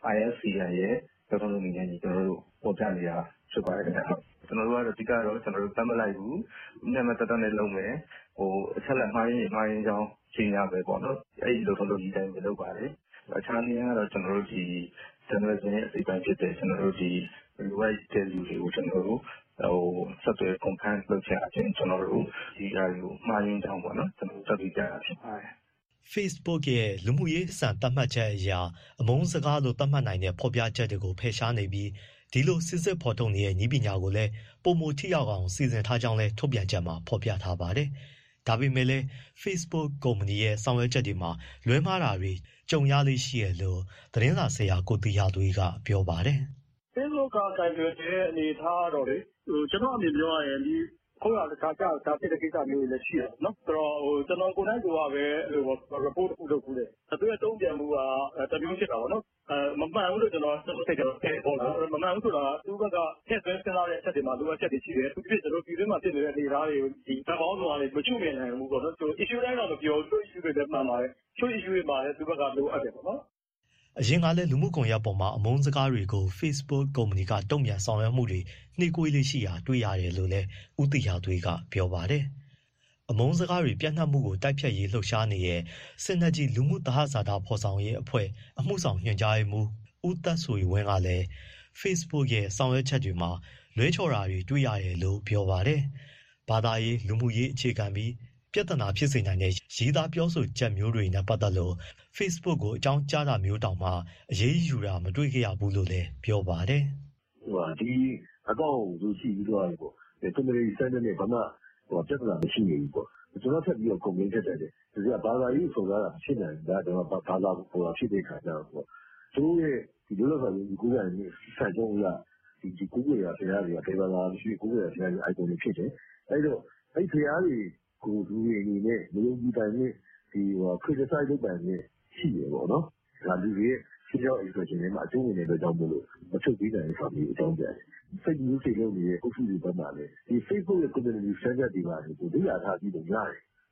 ISCN ရဲ့ကျွန်တော်တို့အနေနဲ့ကျွန်တော်တို့ပေါ်ပြနေတာဖြစ်ပါတယ်ခင်ဗျ။ကျွန်တော်တို့ကတော့အဓိကတော့ကျွန်တော်တို့တတ်မလိုက်ဘူး။ညမတတ်နဲ့လုပ်မယ်။အချက်လက်မှားရင်ကြောင်းရှင်းရပဲပေါ့နော်။အဲ့ဒီလိုတော့ဒီတိုင်းပဲလုပ်ပါတယ်။အခြားနည်းကတော့ကျွန်တော်တို့ဒီgeneration ရဲ့အစိပ်ပိုင်းဖြစ်တဲ့ကျွန်တော်တို့ဒီ right တဲ့လူတွေကိုကျွန်တော်တို့ဆက်သွယ် confirm လုပ်ချင်အချင်းကျွန်တော်တို့ဒီအရာကိုမှားရင်းကြောင်းပေါ့နော်ကျွန်တော်တို့တက်ကြရဖြစ်ပါတယ် Facebook ရဲ့လူမှုရေးစံသတ်မှတ်ချက်အရအမုန်းစကားလို့သတ်မှတ်နိုင်တဲ့ဖော်ပြချက်တွေကိုဖယ်ရှားနေပြီးဒီလိုစစ်စစ်ဖော်ထုတ်နေတဲ့နည်းပညာကိုလည်းပုံမထိရောက်အောင်စီစဉ်ထားကြောင်းလည်းထုတ်ပြန်ချက်မှာဖော်ပြထားပါတယ်။ဒါပေမဲ့လည်း Facebook ကုမ္ပဏီရဲ့ဆောင်ရွက်ချက်တွေမှာလွဲမှားတာတွေကြုံရလေးရှိရလို့သတင်းစာဆရာကိုတီဟာသွေးကပြောပါတယ်။ Facebook ကကိုင်တွယ်တဲ့အနေထားတော့လေကျွန်တော်အမြင်ပြောရရင်ဒီခုနကတခြားဒါဖြစ်တဲ့ကိစ္စမျိုးတွေလည်းရှိတယ်နော်ဆိုတော့ကျွန်တော်ကိုယ်တိုင်ကပဲအဲ့လို report လုပ်ခုတယ်သူရဲ့တုံ့ပြန်မှုကတမျိုးဖြစ်တာပေါ့နော်မမှန်ဘူးလို့ကျွန်တော်စိတ်တော့တဲ့ပေါ့နော်မမှန်ဘူးဆိုတာသူကထည့်သွင်းစဉ်းစားတဲ့အချက်တွေမှာလိုအပ်ချက်တွေရှိတယ်သူဖြစ်ကျွန်တော်ပြည်တွင်းမှာဖြစ်နေတဲ့အနေအထားတွေကိုဒီတပေါင်းဆောင်ကနေမချုပ်မြင်နိုင်ဘူးပေါ့နော်ဆို issue တိုင်းတော့မပြောသူ issue တွေလည်းမှန်ပါတယ်ချို့ issue တွေမှာလည်းသူကလိုအပ်တယ်ပေါ့နော်အရင်ကလည်းလူမှုကွန်ရက်ပေါ်မှာအမုန်းစကားတွေကို Facebook ကုမ္ပဏီကတုံ့ပြန်ဆောင်ရွက်မှုတွေနှိကွေးလေးရှိရာတွေ့ရတယ်လို့လည်းဦးတီဟာသွေးကပြောပါတယ်။အမုန်းစကားတွေပြန့်နှံ့မှုကိုတိုက်ဖြတ်ရေးလှုပ်ရှားနေတဲ့Synergyလူမှုသဟဇာတဖော်ဆောင်ရေးအဖွဲ့အမှုဆောင်ညွှန်ကြားရေးမှူးဦးသက်ဆွေဝင်းကလည်း Facebook ရဲ့ဆောင်ရွက်ချက်တွေမှာလွဲချော်တာတွေတွေ့ရတယ်လို့ပြောပါတယ်။ဘာသာရေးလူမှုရေးအခြေခံပြီးပြဿနာဖြစ်စေနိုင်တဲ့ရေးသားပြောဆိုချက်မျိုးတွေနဲ့ပတ်သက်လို့ Facebook ကိုအကြောင်းကြားတာမျိုးတောင်မှအရေးယူတာမတွေ့ခဲ့ရဘူးလို့လည်းပြောပါတယ်။ဒီအကောင့်ကိုရှိပြီးတော့ပေါ့။ကွန်မြူနတီစနစ်နဲ့ဘာမှပြဿနာမရှိနေဘူးပေါ့။ကျွန်တော်ထပ်ပြီးတော့ comment တက်တယ်။ဒီကဘာသာရေးဆိုတာဖြစ်နိုင်တာကျွန်တော်ဘာသာပေါ်ဖြစ်တဲ့ခါကျတော့ပေါ့။သူတို့ရဲ့ဒီလိုလိုမျိုးကိုယ်တိုင်စံကြုံရဒီကိုယ်ကိုယ်ရဆရာတွေကဒေဝနာရှိကိုယ်ကိုယ်ရဆရာတွေ icon တွေဖြစ်တယ်။အဲ့တော့အဲ့ဆရာတွေကိုလူတွေအနေနဲ့မယုံကြည်တိုင်နဲ့ဒီ criticize လုပ်တိုင်နဲ့ရှိရပေါ့နော်။ဒါလူတွေရဲ့ရှင်းရောက် expression တွေမှာအကျိုးဝင်တဲ့အတွက်ကြောင့်မို့လို့မချုပ်ပြီးနိုင်ဆိုတာမျိုးအကြောင်းပြတယ်။ fake news တွေလုပ်နေတဲ့အုပ်စုတွေဘက်မှာလည်းဒီ Facebook ရဲ့ community standard တွေပါကိုလေ့လာထားပြီးတော့ရတယ်။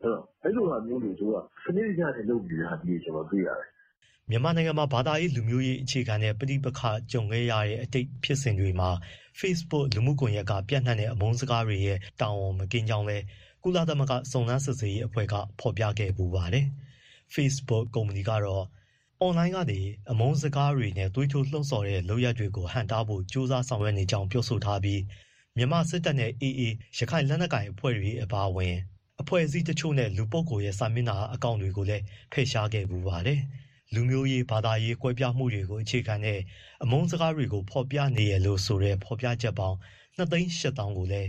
အဲ့လိုဟာမျိုးတွေသူကစနစ်ကျတဲ့လုပ်ပြီးဟာဒီကျွန်တော်တွေ့ရတယ်မြန်မာနိုင်ငံမှာဘာသာရေးလူမျိုးရေးအခြေခံတဲ့ပဋိပက္ခကြုံခဲ့ရတဲ့အတိတ်ဖြစ်စဉ်တွေမှာ Facebook လူမှုကွန်ရက်ကပြန့်နှံ့တဲ့အမုန်းစကားတွေရဲ့တာဝန်မကင်းကြောင်းလဲကုလသမဂ္ဂစုံစမ်းစစ်ဆေးရေးအဖွဲ့ကဖော်ပြခဲ့ပူပါတယ်။ Facebook ကုမ္ပဏီကတော့အွန်လိုင်းကနေအမုန်းစကားတွေနဲ့သွေးထိုးလှုံ့ဆော်တဲ့လုပ်ရပ်တွေကိုဟန့်တားဖို့ကြိုးစားဆောင်ရွက်နေကြောင်းပြောဆိုထားပြီးမြန်မာစစ်တပ်နဲ့ AA ရခိုင်လက်နက်ကိုင်အဖွဲ့တွေအပါအဝင်အဖွဲ့အစည်းတချို့နဲ့လူပုဂ္ဂိုလ်ရဲ့စာမျက်နှာအကောင့်တွေကိုလည်းဖယ်ရှားခဲ့ပူပါတယ်။လူမျိုးရေးဘာသာရေးကွဲပြားမှုတွေကိုအခြေခံတဲ့အမုန်းစကားတွေကိုဖော်ပြနေရလို့ဆိုတဲ့ဖော်ပြချက်ပေါင်း2,800,000ကိုလည်း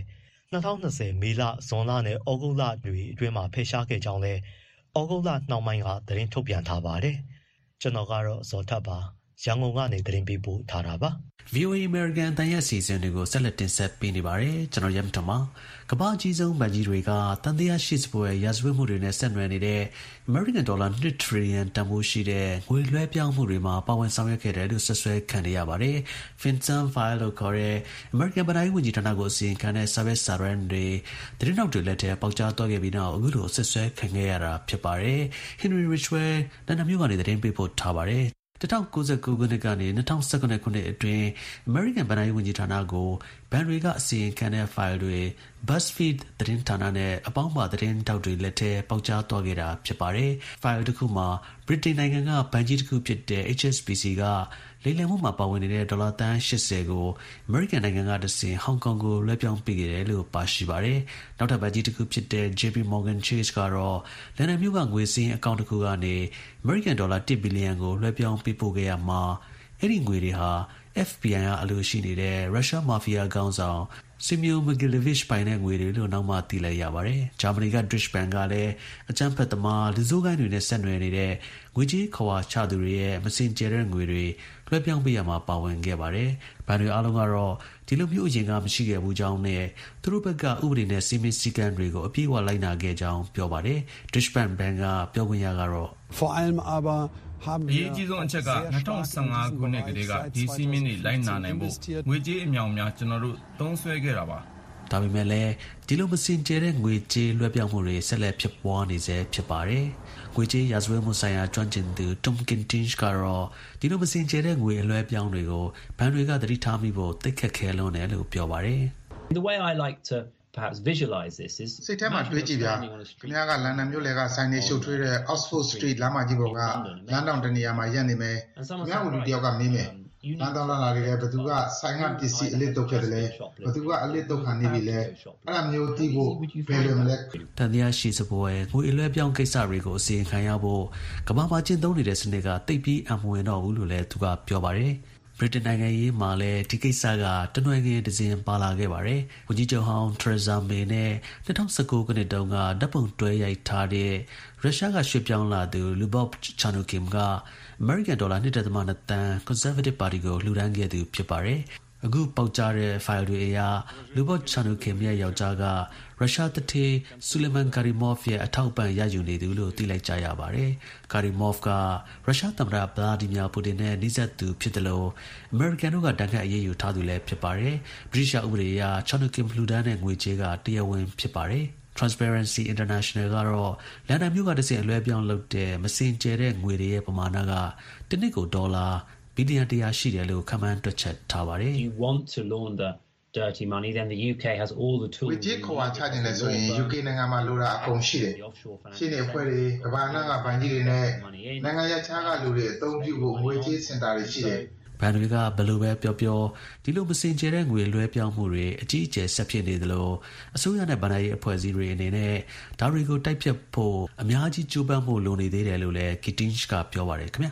2020မေလဇွန်လနဲ့ဩဂုတ်လတွေအတွင်းမှာဖယ်ရှားခဲ့ကြောင်းလည်းဩဂုတ်လနှောင်းပိုင်းကသတင်းထုတ်ပြန်ထားပါတယ်။ကျွန်တော်ကတော့ဇော်ထက်ပါရန်ကုန်ကနေသတင်းပေးပို့ထားတာပါ။ VOA American တန်ရဲ့စီစဉ်တွေကိုဆက်လက်တင်ဆက်ပေးနေပါတယ်ကျွန်တော်ရမ်ထမကမ္ဘာကြီးဆုံးဗန်ကြီးတွေကတန်တရားရှိစပွဲရာဇဝတ်မှုတွေနဲ့ဆက်နွယ်နေတဲ့ American Dollar 2 trillion တန်ဖိုးရှိတဲ့ငွေလွှဲပြောင်းမှုတွေမှာပါဝင်ဆောင်ရွက်ခဲ့တယ်လို့ဆွဆွဲခံရပါတယ် FinCEN File လို့ခေါ်တဲ့ American ဗဏ္ဍာရေးဝန်ကြီးဌာနကိုအစီရင်ခံတဲ့စာရွက်စာတမ်းတွေသတင်းနောက်တွေလက်ထဲပေါက်ကြားသွားခဲ့ပြီးနောက်အခုလိုဆွဆွဲခံခဲ့ရတာဖြစ်ပါတယ် Henry Ridgwell လန်ဒန်မြို့ကနေသတင်းပေးပို့ထားပါတယ်1999ခုနှစ်ကနေ2019ခုနှစ်အတွင်း American ဗဏ္ဍာရေးဝန်ကြီးဌာနကိုဘဏ်တွေကအစီရင်ခံတဲ့ file တွေ BuzzFeed သတင်းဌာနနဲ့အပေါင်းပါသတင်းတောက်တွေလက်ထဲပေါက်ကြားသွားခဲ့တာဖြစ်ပါတယ်။ file တစ်ခုမှာ Britain နိုင်ငံကဘဏ်ကြီးတစ်ခုဖြစ်တဲ့ HSBC ကလိမ်လည်မှုမှာပါဝင်နေတဲ့ဒေါ်လာသန်း80ကို American နိုင်ငံကတဆင့် Hong Kong ကိုလွှဲပြောင်းပေးခဲ့တယ်လို့ပါရှိပါတယ်။နောက်ထပ်ဘဏ်ကြီးတစ်ခုဖြစ်တဲ့ JP Morgan Chase ကတော့လန်ဒန်မြို့ကငွေစင်းအကောင့်တစ်ခုကနေ American ဒေါ်လာ1 ဘီလီယံကိုလွှဲပြောင်းပေးပို့ခဲ့ရမှာအဲ့ဒီငွေတွေဟာ FBI ကအလိုရှိနေတဲ့ရုရှားမာဖီးယားခေါင်းဆောင်Semyon Mogilevich ပိုင်တဲ့ငွေတွေလို့နောက်မှသိလိုက်ရပါတယ်။ဂျာမနီက Deutsche Bank ကလည်းအကြမ်းဖက်သမားလူဆိုးကိုင်းတွေနဲ့ဆက်နွယ်နေတဲ့ငွေကြေးခွာချသူတွေရဲ့မစင်ကြယ်တဲ့ငွေတွေလွှဲပြောင်းပေးရမှာပါဝင်ခဲ့ပါတယ်။ဘဏ်တွေအားလုံးကတော့ဒီလိုမျိုးအရင်ကမရှိခဲ့ဘူးကြောင်းနဲ့သူတို့ဘက်ကဥပဒေနဲ့စည်းမျဉ်းစည်းကမ်းတွေကိုအပြည့်အဝလိုက်နာခဲ့ကြောင်းပြောပါတယ်။ Deutsche Bank ကပြောခွင့်ရကတော့ Vor allem aberအရေးကြီးဆုံးအချက်က2015ခုနှစ်ကတည်းကဒီစည်းမျဉ်းတွေလိုက်နာနိုင်ဖို့ငွေကြေးအမြောက်အများကျွန်တော်တို့သုံးစွဲခဲ့တာပါဒါပေမဲ့လည်းဒီလိုမစင်ကြယ်တဲ့ငွေကြေးလွှဲပြောင်းမှုတွေဆက်လက်ဖြစ်ပွားနေစေဖြစ်ပါတယ်ငွေကြေးရာဇဝတ်မှုဆိုင်ရာကျွမ်းကျင်သူ Tom Kintich ကတော့ဒီလိုမစင်ကြယ်တဲ့ငွေအလွှဲပြောင်းတွေကိုဘဏ်တွေကသတိထားမိဖို့သိခက်ခဲလွန်းတယ်လို့ပြောပါတယ် The way I like to perhaps visualize this is စိတ်ထဲမှာတွေးကြည့်ဗျာခင်ဗျားကလန်ဒန်မြို့လယ်ကဆိုင်နေရှုပ်ထွေးတဲ့ Oxford Street လမ်းမကြီးပေါ်ကလမ်းတောင်တနေရာမှာရပ်နေမယ်ခင်ဗျားကလူတယောက်ကမေးမယ်လမ်းတောင်လာတွေဘယ်သူကဆိုင်ကပစ္စည်းအလစ်တုတ်ခဲ့တယ်လဲဘယ်သူကအလစ်တုတ်ခံနေပြီလဲအဲ့ဒါမျိုးသိဖို့ဘယ်လိုမလဲတန်တရားရှိစပွဲငွေအလွှဲပြောင်းကိစ္စတွေကိုအစီရင်ခံရဖို့ကမ္ဘာမှာကျင့်သုံးနေတဲ့စနစ်ကတိတ်ပြီးအမဝင်တော့ဘူးလို့လည်းသူကပြောပါတယ်ဗြိတိန်နိုင်ငံရေးမှာလည်းဒီကိစ္စကတနွယ်ငယ်တစ်စင်ပါလာခဲ့ပါတယ်။ဝန်ကြီးချုပ်ဟောင်းထရက်ဇာမေနဲ့2019ခုနှစ်တုန်းကဓာတ်ပုံတွဲရိုက်ထားတဲ့ရုရှားကရွှေ့ပြောင်းလာသူလူဘော့ချာနိုကင်ကအမေရိကန်ဒေါ်လာ 1.2 သန်း Conservative Party ကိုလှူဒါန်းခဲ့သူဖြစ်ပါတယ်။အခုပေါက်ကြားတဲ့ file တွေအရလူဘော့ချာနိုကင်ရဲ့ယောက်ျားကရုရှားတထေးဆူလီမန်ကာရီမော့ဖ်ရဲ့အထောက်ပံ့ရယူနေသူလို့သိလိုက်ကြရပါတယ်။ကာရီမော့ဖ်ကရုရှားသမ္မတဗလာဒီမီယာပူတင်နဲ့နှိစက်သူဖြစ်တယ်လို့အမေရိကန်တို့ကတန်ခတ်အရေးယူထားသူလည်းဖြစ်ပါတယ်။ဗြိတိရှဥပဒေအရချာနိုကင်လှူဒါန်းတဲ့ငွေကြေးကတရားဝင်ဖြစ်ပါတယ်။ Transparency International ကတော့လန်ဒန်မြို့ကတစ်စင်အလွှဲပြောင်းလုပ်တဲ့မစင်ကြယ်တဲ့ငွေတွေရဲ့ပမာဏကတစ်နှစ်ကိုဒေါ်လာဘီလီယံ100ရှိတယ်လို့ခန့်မှန်းတွက်ချက်ထားပါတယ် You want to launder dirty money then the UK has all the tools ဝေကြီးခွာချခြင်းလဲဆိုရင် UK နိုင်ငံမှာလိုတာအကုန်ရှိတယ်ရှင်းနေအဖွဲ့တွေကမ္ဘာ့နိုင်ငံကဘဏ်ကြီးတွေနဲ့နိုင်ငံရခြားကလူတွေအသုံးပြုဖို့ငွေကြေးစင်တာတွေရှိတယ်ဘဏ်တွေကဘယ်လိုပဲပြောဒီလိုမစင်ကြယ်တဲ့ငွေလွှဲပြောင်းမှုတွေအကြီးအကျယ်ဆက်ဖြစ်နေသလိုအစိုးရနဲ့ဗဏ္ဍာရေးအဖွဲ့အစည်းတွေအနေနဲ့ဒါတွေကိုတိုက်ဖြတ်ဖို့အများကြီးကြိုးပမ်းဖို့လိုနေသေးတယ်လို့လည်း Kitinch ကပြောပါတယ်ခင်ဗျာ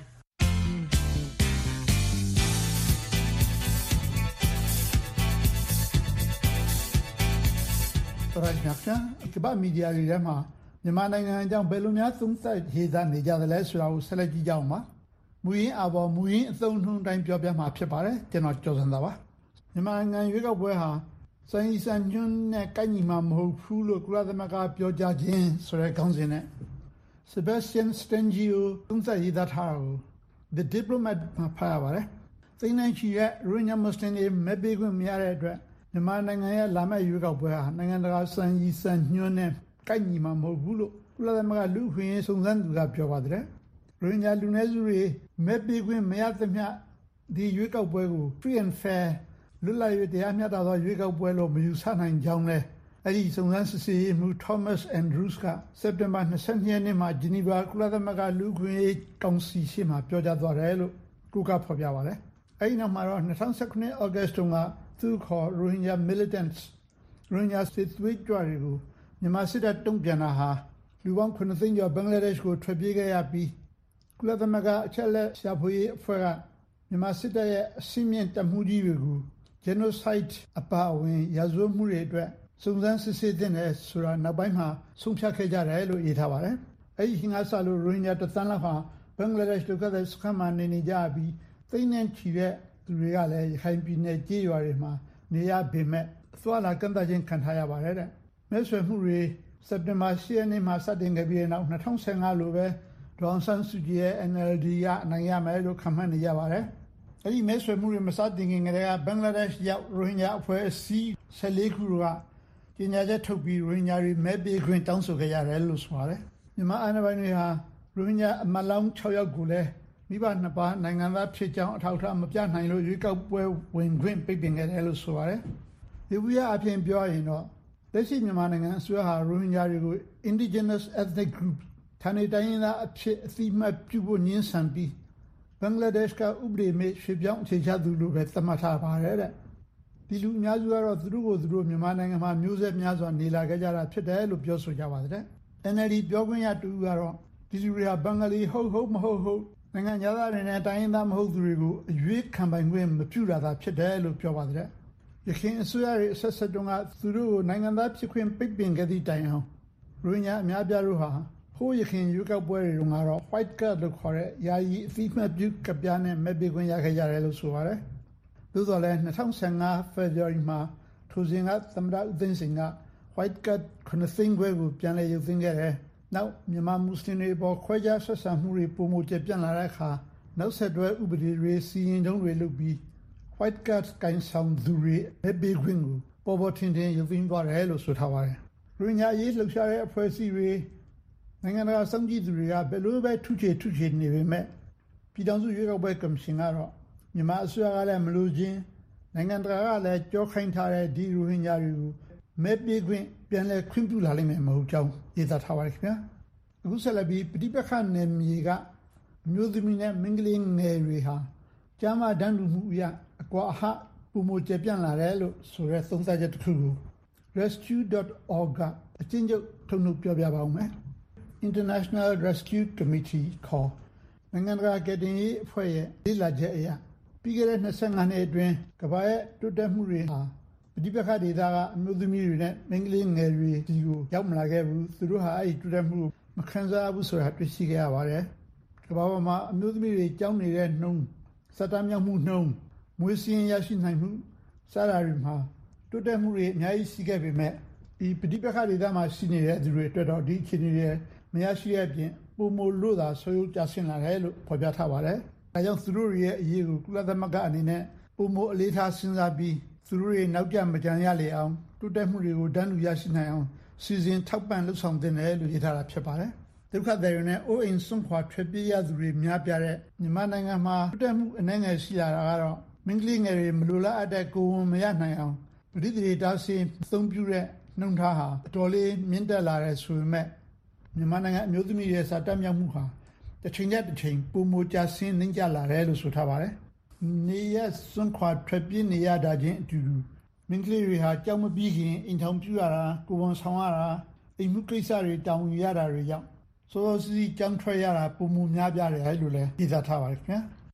ရန်ကုန်ကဘာမီဒီယာတွေထဲမှာမြန်မာနိုင်ငံအကြောင်းဘယ်လိုများသုံးသပ်ရေးသားနေကြသလဲဆိုတာကိုဆက်လက်ကြည့်ကြအောင်ပါမူရင်းအပေါ်မူရင်းအသုံးနှုန်းတိုင်းပြောပြမှာဖြစ်ပါတယ်ကျွန်တော်ကျော်စံသာပါမြန်မာနိုင်ငံရွေးကောက်ပွဲဟာစိုင်းစံညွန်းနဲ့ကိုက်ညီမှာမဟုတ်ဘူးလို့ကုလသမဂ္ဂပြောကြားခြင်းဆိုတဲ့ခေါင်းစဉ်နဲ့ Sebastian Stangio သုံးသပ်ရေးသားထားတာကို The Diplomat မှာဖတ်ရပါတယ်သိန်းနဲ့ချီတဲ့ရိုဟင်ဂျာမွတ်စလင်တွေမဲပေးခွင့်မရတဲ့အတွက်မြန်မာနိုင်ငံရဲ့လာမယ့်ရွေးကောက်ပွဲဟာနိုင်ငံတကာစံညွှန်းနဲ့ကိုက်ညီမှာမဟုတ်ဘူးလို့ကုလသမဂ္ဂလူ့အခွင့်အရေးစုံစမ်းသူကပြောပါတယ်ရိုဟင်ဂျာလူနည်းစုတွေမဲပေးခွင့်မရသမျှဒီရွေးကောက်ပွဲကို free and fair လွတ်လပ်ရေးတရားမျှတသောရွေးကောက်ပွဲလို့မယူဆနိုင်ကြောင်းလဲအဲ့ဒီစုံစမ်းစစ်ဆေးရေးမှူး Thomas Andrews ကစက်တင်ဘာ22ရက်နေ့မှာဂျီနီဗာကုလသမဂ္ဂလူ့အခွင့်အရေးကောင်စီရှေ့မှာပြောကြားသွားတယ်လို့ကိုကဖော်ပြပါတယ်အဲ့ဒီနောက်မှာတော့2019 August တုန်းကသူခေါ် Rohingya militants ရိုဟင်ဂျာစစ်သွေးကြွတွေကိုမြန်မာစစ်တပ်တုံ့ပြန်တာဟာလူပေါင်း9သိန်းကျော်ဘင်္ဂလားဒေ့ရှ်ကိုထွက်ပြေးခဲ့ရပြီးကုလသမဂ္ဂအချက်အလက်ရှာဖွေရေးအဖွဲ့ကမြန်မာစစ်တပ်ရဲ့အစီအမြင့်တပ်မှုကြီးတွေကို genocide အပါအဝင်ရာဇဝတ်မှုတွေအတွက်စုံစမ်းစစ်ဆေးတဲ့ဆိုတာနောက်ပိုင်းမှာဆုံးဖြတ်ခဲ့ကြတယ်လို့ရေးထားပါတယ်။အဲဒီဟင်္ဂါဆာလိုရိုဟင်ဂျာတစ်သန်းလောက်ဟာဘင်္ဂလားဒေ့ရှ်ဒုက္ခသည်စခန်းမှာနေကြပြီးသိန်းနဲ့ချီတဲ့သူတွေကလည်းရခိုင်ပြည်နယ်ကြေးရွာတွေမှာနေရပေမဲ့သွားလာကန့်သတ်ခြင်းခံထားရပါတယ်တဲ့။မဲဆွယ်မှုတွေစက်တင်ဘာ10ရက်နေ့မှာစတင်ခဲ့ပြီးနောက်2015လိုပဲဒေါ်ဆန်းစုကြည်ရဲ့ NLD ကအနိုင်ရမယ်လို့ခန့်မှန်းနေကြပါတယ်။အဲဒီမဲဆွယ်မှုတွေမစတင်ခင်ကတည်းကဘင်္ဂလားဒေ့ရှ်ရောက်ရိုဟင်ဂျာအဖွဲ့အစည်း14ခုကပညာချက်ထုတ်ပြီးရိုဟင်ဂျာတွေမဲပေးခွင့်တောင်းဆိုခဲ့ရတယ်လို့ဆိုပါတယ်။မြန်မာအာဏာပိုင်တွေဟာရိုဟင်ဂျာအမတ်လောင်း6ယောက်ကိုလည်းမိဘနှစ်ပါးနိုင်ငံသားဖြစ်ကြောင်းအထောက်အထားမပြနိုင်လို့ရွေးကောက်ပွဲဝင်ခွင့်ပိတ်ပင်ခဲ့တယ်လို့ဆိုပါတယ်။ဒီဝိရအပြင်ပြောရင်တော့လက်ရှိမြန်မာနိုင်ငံအစိုးရဟာရိုဟင်ဂျာတွေကို indigenous ethnic group ဌာနေတိုင်းရင်းသားအဖြစ်အသိမှတ်ပြုဖို့ညှင်းဆန်ပြီးဘင်္ဂလားဒေ့ရှ်ကဥပဒေမဲ့ရွှေ့ပြောင်းအခြေချသူလို့ပဲသတ်မှတ်ထားပါတယ်တဲ့ဒီလူအများစုကတော့သူတို့ကိုသူတို့မြန်မာနိုင်ငံမှာမျိုးဆက်များစွာနေလာခဲ့ကြတာဖြစ်တယ်လို့ပြောဆိုကြပါတယ်။ NLD ပြောခွင့်ရတူကတော့ဒီလူတွေဟာဘင်္ဂလီဟုတ်မဟုတ်နိုင်ငံသားတွေနဲ့တိုင်းရင်းသားမဟုတ်သူတွေကိုအရွေးခံပိုင်ခွင့်မပြုတာသာဖြစ်တယ်လို့ပြောပါတယ်။ရခိုင်အစိုးရရဲ့အဆက်ဆက်တုန်းကသူတို့ကိုနိုင်ငံသားဖြစ်ခွင့်ပိတ်ပင်ခဲ့သည့်တိုင်အောင်ရိုဟင်ဂျာအများပြားတို့ဟာဟိုးရခိုင်ရွေးကောက်ပွဲတွေတုန်းကတော့ white card လို့ခေါ်တဲ့ယာယီအသိမှတ်ပြုကပြားနဲ့မဲပေးခွင့်ရခဲ့ကြတယ်လို့ဆိုပါတယ်။သို့တော်လည်း2015 February မှာထိုစဉ်ကသမ္မတဦးသိန်းစိန်က white card 9သိန်းခွဲကိုပြန်လည်ရုပ်သိမ်းခဲ့တယ်။နောက်မြန်မာမွတ်စလင်တွေပေါ်ခွဲခြားဆက်ဆံမှုတွေပုံမကျပြန့်လာတဲ့အခါနောက်ဆက်တွဲဥပဒေတွေစီရင်ထုံးတွေလုပ်ပြီး white card ကိုင်ဆောင်သူတွေမဲပေးခွင့်ကိုပေါ်ထင်ထင်ရုပ်သိမ်းသွားတယ်လို့ဆိုထားပါတယ်။ရိုဟင်ဂျာရေးလှုပ်ရှားတဲ့အဖွဲ့အစည်းတွေနိုင်ငံတကာစောင့်ကြည့်သူတွေကဘယ်လိုပဲထုချေနေပေမဲ့ပြည်ထောင်စုရွေးကောက်ပွဲကော်မရှင်ကတော့မြန်မာအစိုးရကလည်းမလို့ချင်းနိုင်ငံတကာကလည်းကြောခိုင်းထားတဲ့ဒီရိုဟင်ဂျာတွေကိုမဲပေးခွင့်ပြန်လည်ခွင့်ပြုလာလိမ့်မယ်မဟုတ်ကြောင်းရေးသားထားပါတယ်ခင်ဗျာအခုဆက်လက်ပြီးပဋိပက္ခနယ်မြေကအမျိုးသမီးနဲ့မိန်းကလေးငယ်တွေဟာကျန်းမာတန်းတူမှုအရအကွာအဟပုံမကျပြန့်လာတယ်လို့ဆိုရဲသုံးသပ်ချက်တစ်ခုကို rescue.org ကအချင်းချုပ်ထုတ်နှုတ်ပြောပြပါဦးမယ်International Rescue Committee ခေါ်နိုင်ငံတကာကယ်တင်ရေးအဖွဲ့ရဲ့လေ့လာချက်အရပြီးခဲ့တဲ့25နှစ်အတွင်းကမ္ဘာရဲ့တိုးတက်မှုတွေဟာပဋိပက္ခဒေသကအမျိုးသမီးတွေနဲ့မိန်းကလေးငယ်တွေဒီကိုရောက်မလာခဲ့ဘူးသူတို့ဟာအဲ့ဒီတိုးတက်မှုမခံစားဘူးဆိုတာတွေ့ရှိခဲ့ရပါတယ်ကမ္ဘာပေါ်မှာအမျိုးသမီးတွေကြောင်းနေတဲ့နှုန်းစက်တမ်းမြောက်မှုနှုန်းမွေးစင်းရရှိနိုင်မှုစတာတွေမှာတိုးတက်မှုတွေအများကြီးရှိခဲ့ပေမဲ့ဒီပဋိပက္ခဒေသမှာရှိနေတဲ့သူတွေအတွက်တော့ဒီအခြေအနေတွေမရရှိတဲ့အပြင်ပုံမလို့သာဆိုးရုပ်ကြဆင်းလာတယ်လို့ဖော်ပြထားပါတယ်။ဒါကြောင့်သူတို့ရဲ့အရေးကိုကုလသမဂ္ဂအနေနဲ့ပုံမအလေးထားစဉ်းစားပြီးသူတို့ရဲ့နောက်ကျမကြံရလေအောင်တိုးတက်မှုတွေကိုတန်းတူရရှိနိုင်အောင်စီစဉ်ထောက်ပံ့လှုပ်ဆောင်တင်တယ်လို့ရေးထားတာဖြစ်ပါတယ်။ဒုက္ခသည်တွေနဲ့အိုးအိမ်စွန့်ခွာထွက်ပြေးရသူတွေများပြားတဲ့မြန်မာနိုင်ငံမှာတိုးတက်မှုအနည်းငယ်ရှိလာတာကတော့မိန်းကလေးငယ်တွေမလိုလားအပ်တဲ့ကိုယ်ဝန်မရနိုင်အောင်ပဋိသန္ဓေတားဆီးအသုံးပြုတဲ့နှုန်းထားဟာအတော်လေးမြင့်တက်လာတယ်ဆိုပေမဲ့မြန်မာနိုင်ငံအမျိုးသမီးရဲ့စာတတ်မြောက်မှုဟာတစ်ချိန်တစ်ချိန်ပုံမကျဆင်းနှိမ့်ကျလာတယ်လို့ဆိုထားပါတယ်။နေရစွန့်ခွာထွက်ပြေးနေရတာချင်းအတူတူမိန်းကလေးတွေဟာကြောက်မပြီးခင်အိမ်ထောင်ပြုရတာကိုယ်ဝန်ဆောင်ရတာအိမ်မှုကိစ္စတွေတောင်းယူရတာတွေကြောင့်စောစီကြောင်းထွက်ရတာပုံမများပြားတယ်လို့လည်းသိသာထားပါတယ်ခင်ဗျာ။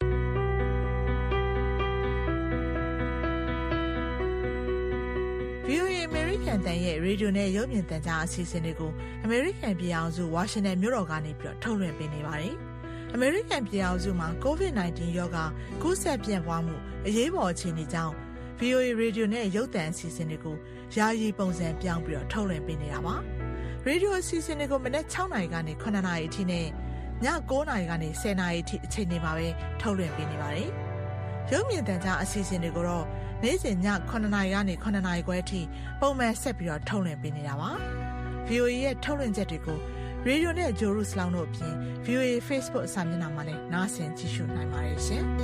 VOA American တန်ရဲ့ရေဒီယိုနဲ့ရုပ်မြင်သံကြားအစီအစဉ်တွေကို American ပြည်အောင်စုဝါရှင်တန်မြို့တော်ကနေပြီးတော့ထုတ်လွှင့်ပေးနေပါတယ်။ American ပြည်အောင်စုမှာ COVID-19 ရောဂါကူးစက်ပြန့်ပွားမှုအရေးပေါ်အခြေအနေကြောင့် VOA ရေဒီယိုနဲ့ရုပ်သံအစီအစဉ်တွေကိုယာယီပုံစံပြောင်းပြီးတော့ထုတ်လွှင့်ပေးနေတာပါ။ရေဒီယိုအစီအစဉ်တွေကိုမနက်6နာရီကနေ9နာရီအထိနဲ့ည9နာရီကနေ10နာရီအထိအချိန်တွေမှာပဲထုတ်လွှင့်ပေးနေပါတယ်။ရုပ်မြင်သံကြားအစီအစဉ်တွေကိုတော့နေ့စဉ်ည9နာရီကနေ9နာရီခွဲအထိပုံမှန်ဆက်ပြီးတော့ထုတ်လွှင့်ပေးနေတာပါ။ VOA ရဲ့ထုတ်လွှင့်ချက်တွေကိုရေဒီယိုနဲ့ဂျိုရုစလောင်းတို့အပြင် VOA Facebook စာမျက်နှာမှာလည်းနားဆင်ကြည့်ရှုနိုင်ပါတယ်ရှင်။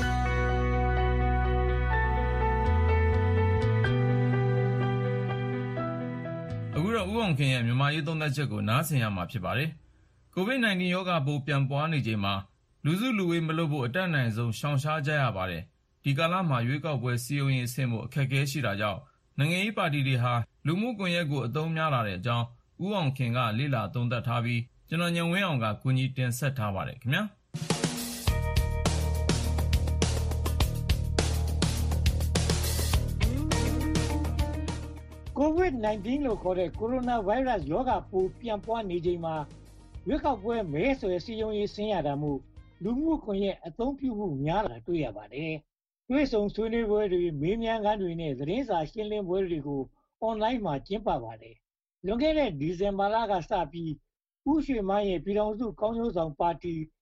အခုတော့ဦးအောင်ခင်ရဲ့မြန်မာရေးသုံးသပ်ချက်ကိုနားဆင်ရမှာဖြစ်ပါတယ်။ COVID-19 ရောဂါပိုးပြန်ပွားနေချိန်မှာလူစုလူဝေးမလုပ်ဖို့အတတ်နိုင်ဆုံးရှောင်ရှားကြရပါတယ်။ဒီကာလမှာရွေးကောက်ပွဲစည်းရုံးရေးဆင့်ဖို့အခက်အခဲရှိတာကြောင့်နိုင်ငံရေးပါတီတွေဟာလူမှုကွန်ရက်ကိုအသုံးများလာတဲ့အကြောင်းဦးအောင်ခင်ကလေ့လာသုံးသပ်ထားပြီးကျွန်တော်ညံဝင်းအောင်ကကူညီတင်ဆက်ထားပါတယ်ခင်ဗျာ။ COVID-19 လို့ခေါ်တဲ့ကိုရိုနာဗိုင်းရပ်စ်ရောဂါပိုးပြန်ပွားနေချိန်မှာရွေးကောက်ပွဲမဲဆွယ်စည်းရုံးရေးဆင်းရတာမို့လူမှုကွန်ရက်အသုံးပြုမှုများလာတွေ့ရပါတယ်။တွေ့ဆုံဆွေးနွေးပွဲတွေမေးမြန်းခန်းတွေနဲ့သတင်းစာရှင်းလင်းပွဲတွေကိုအွန်လိုင်းမှာကျင်းပပါတယ်။လွန်ခဲ့တဲ့ဒီဇင်ဘာလကစပြီးဦးရွှေမန်းရဲ့ပြည်ထောင်စုကောင်းကျိုးဆောင်ပါတီ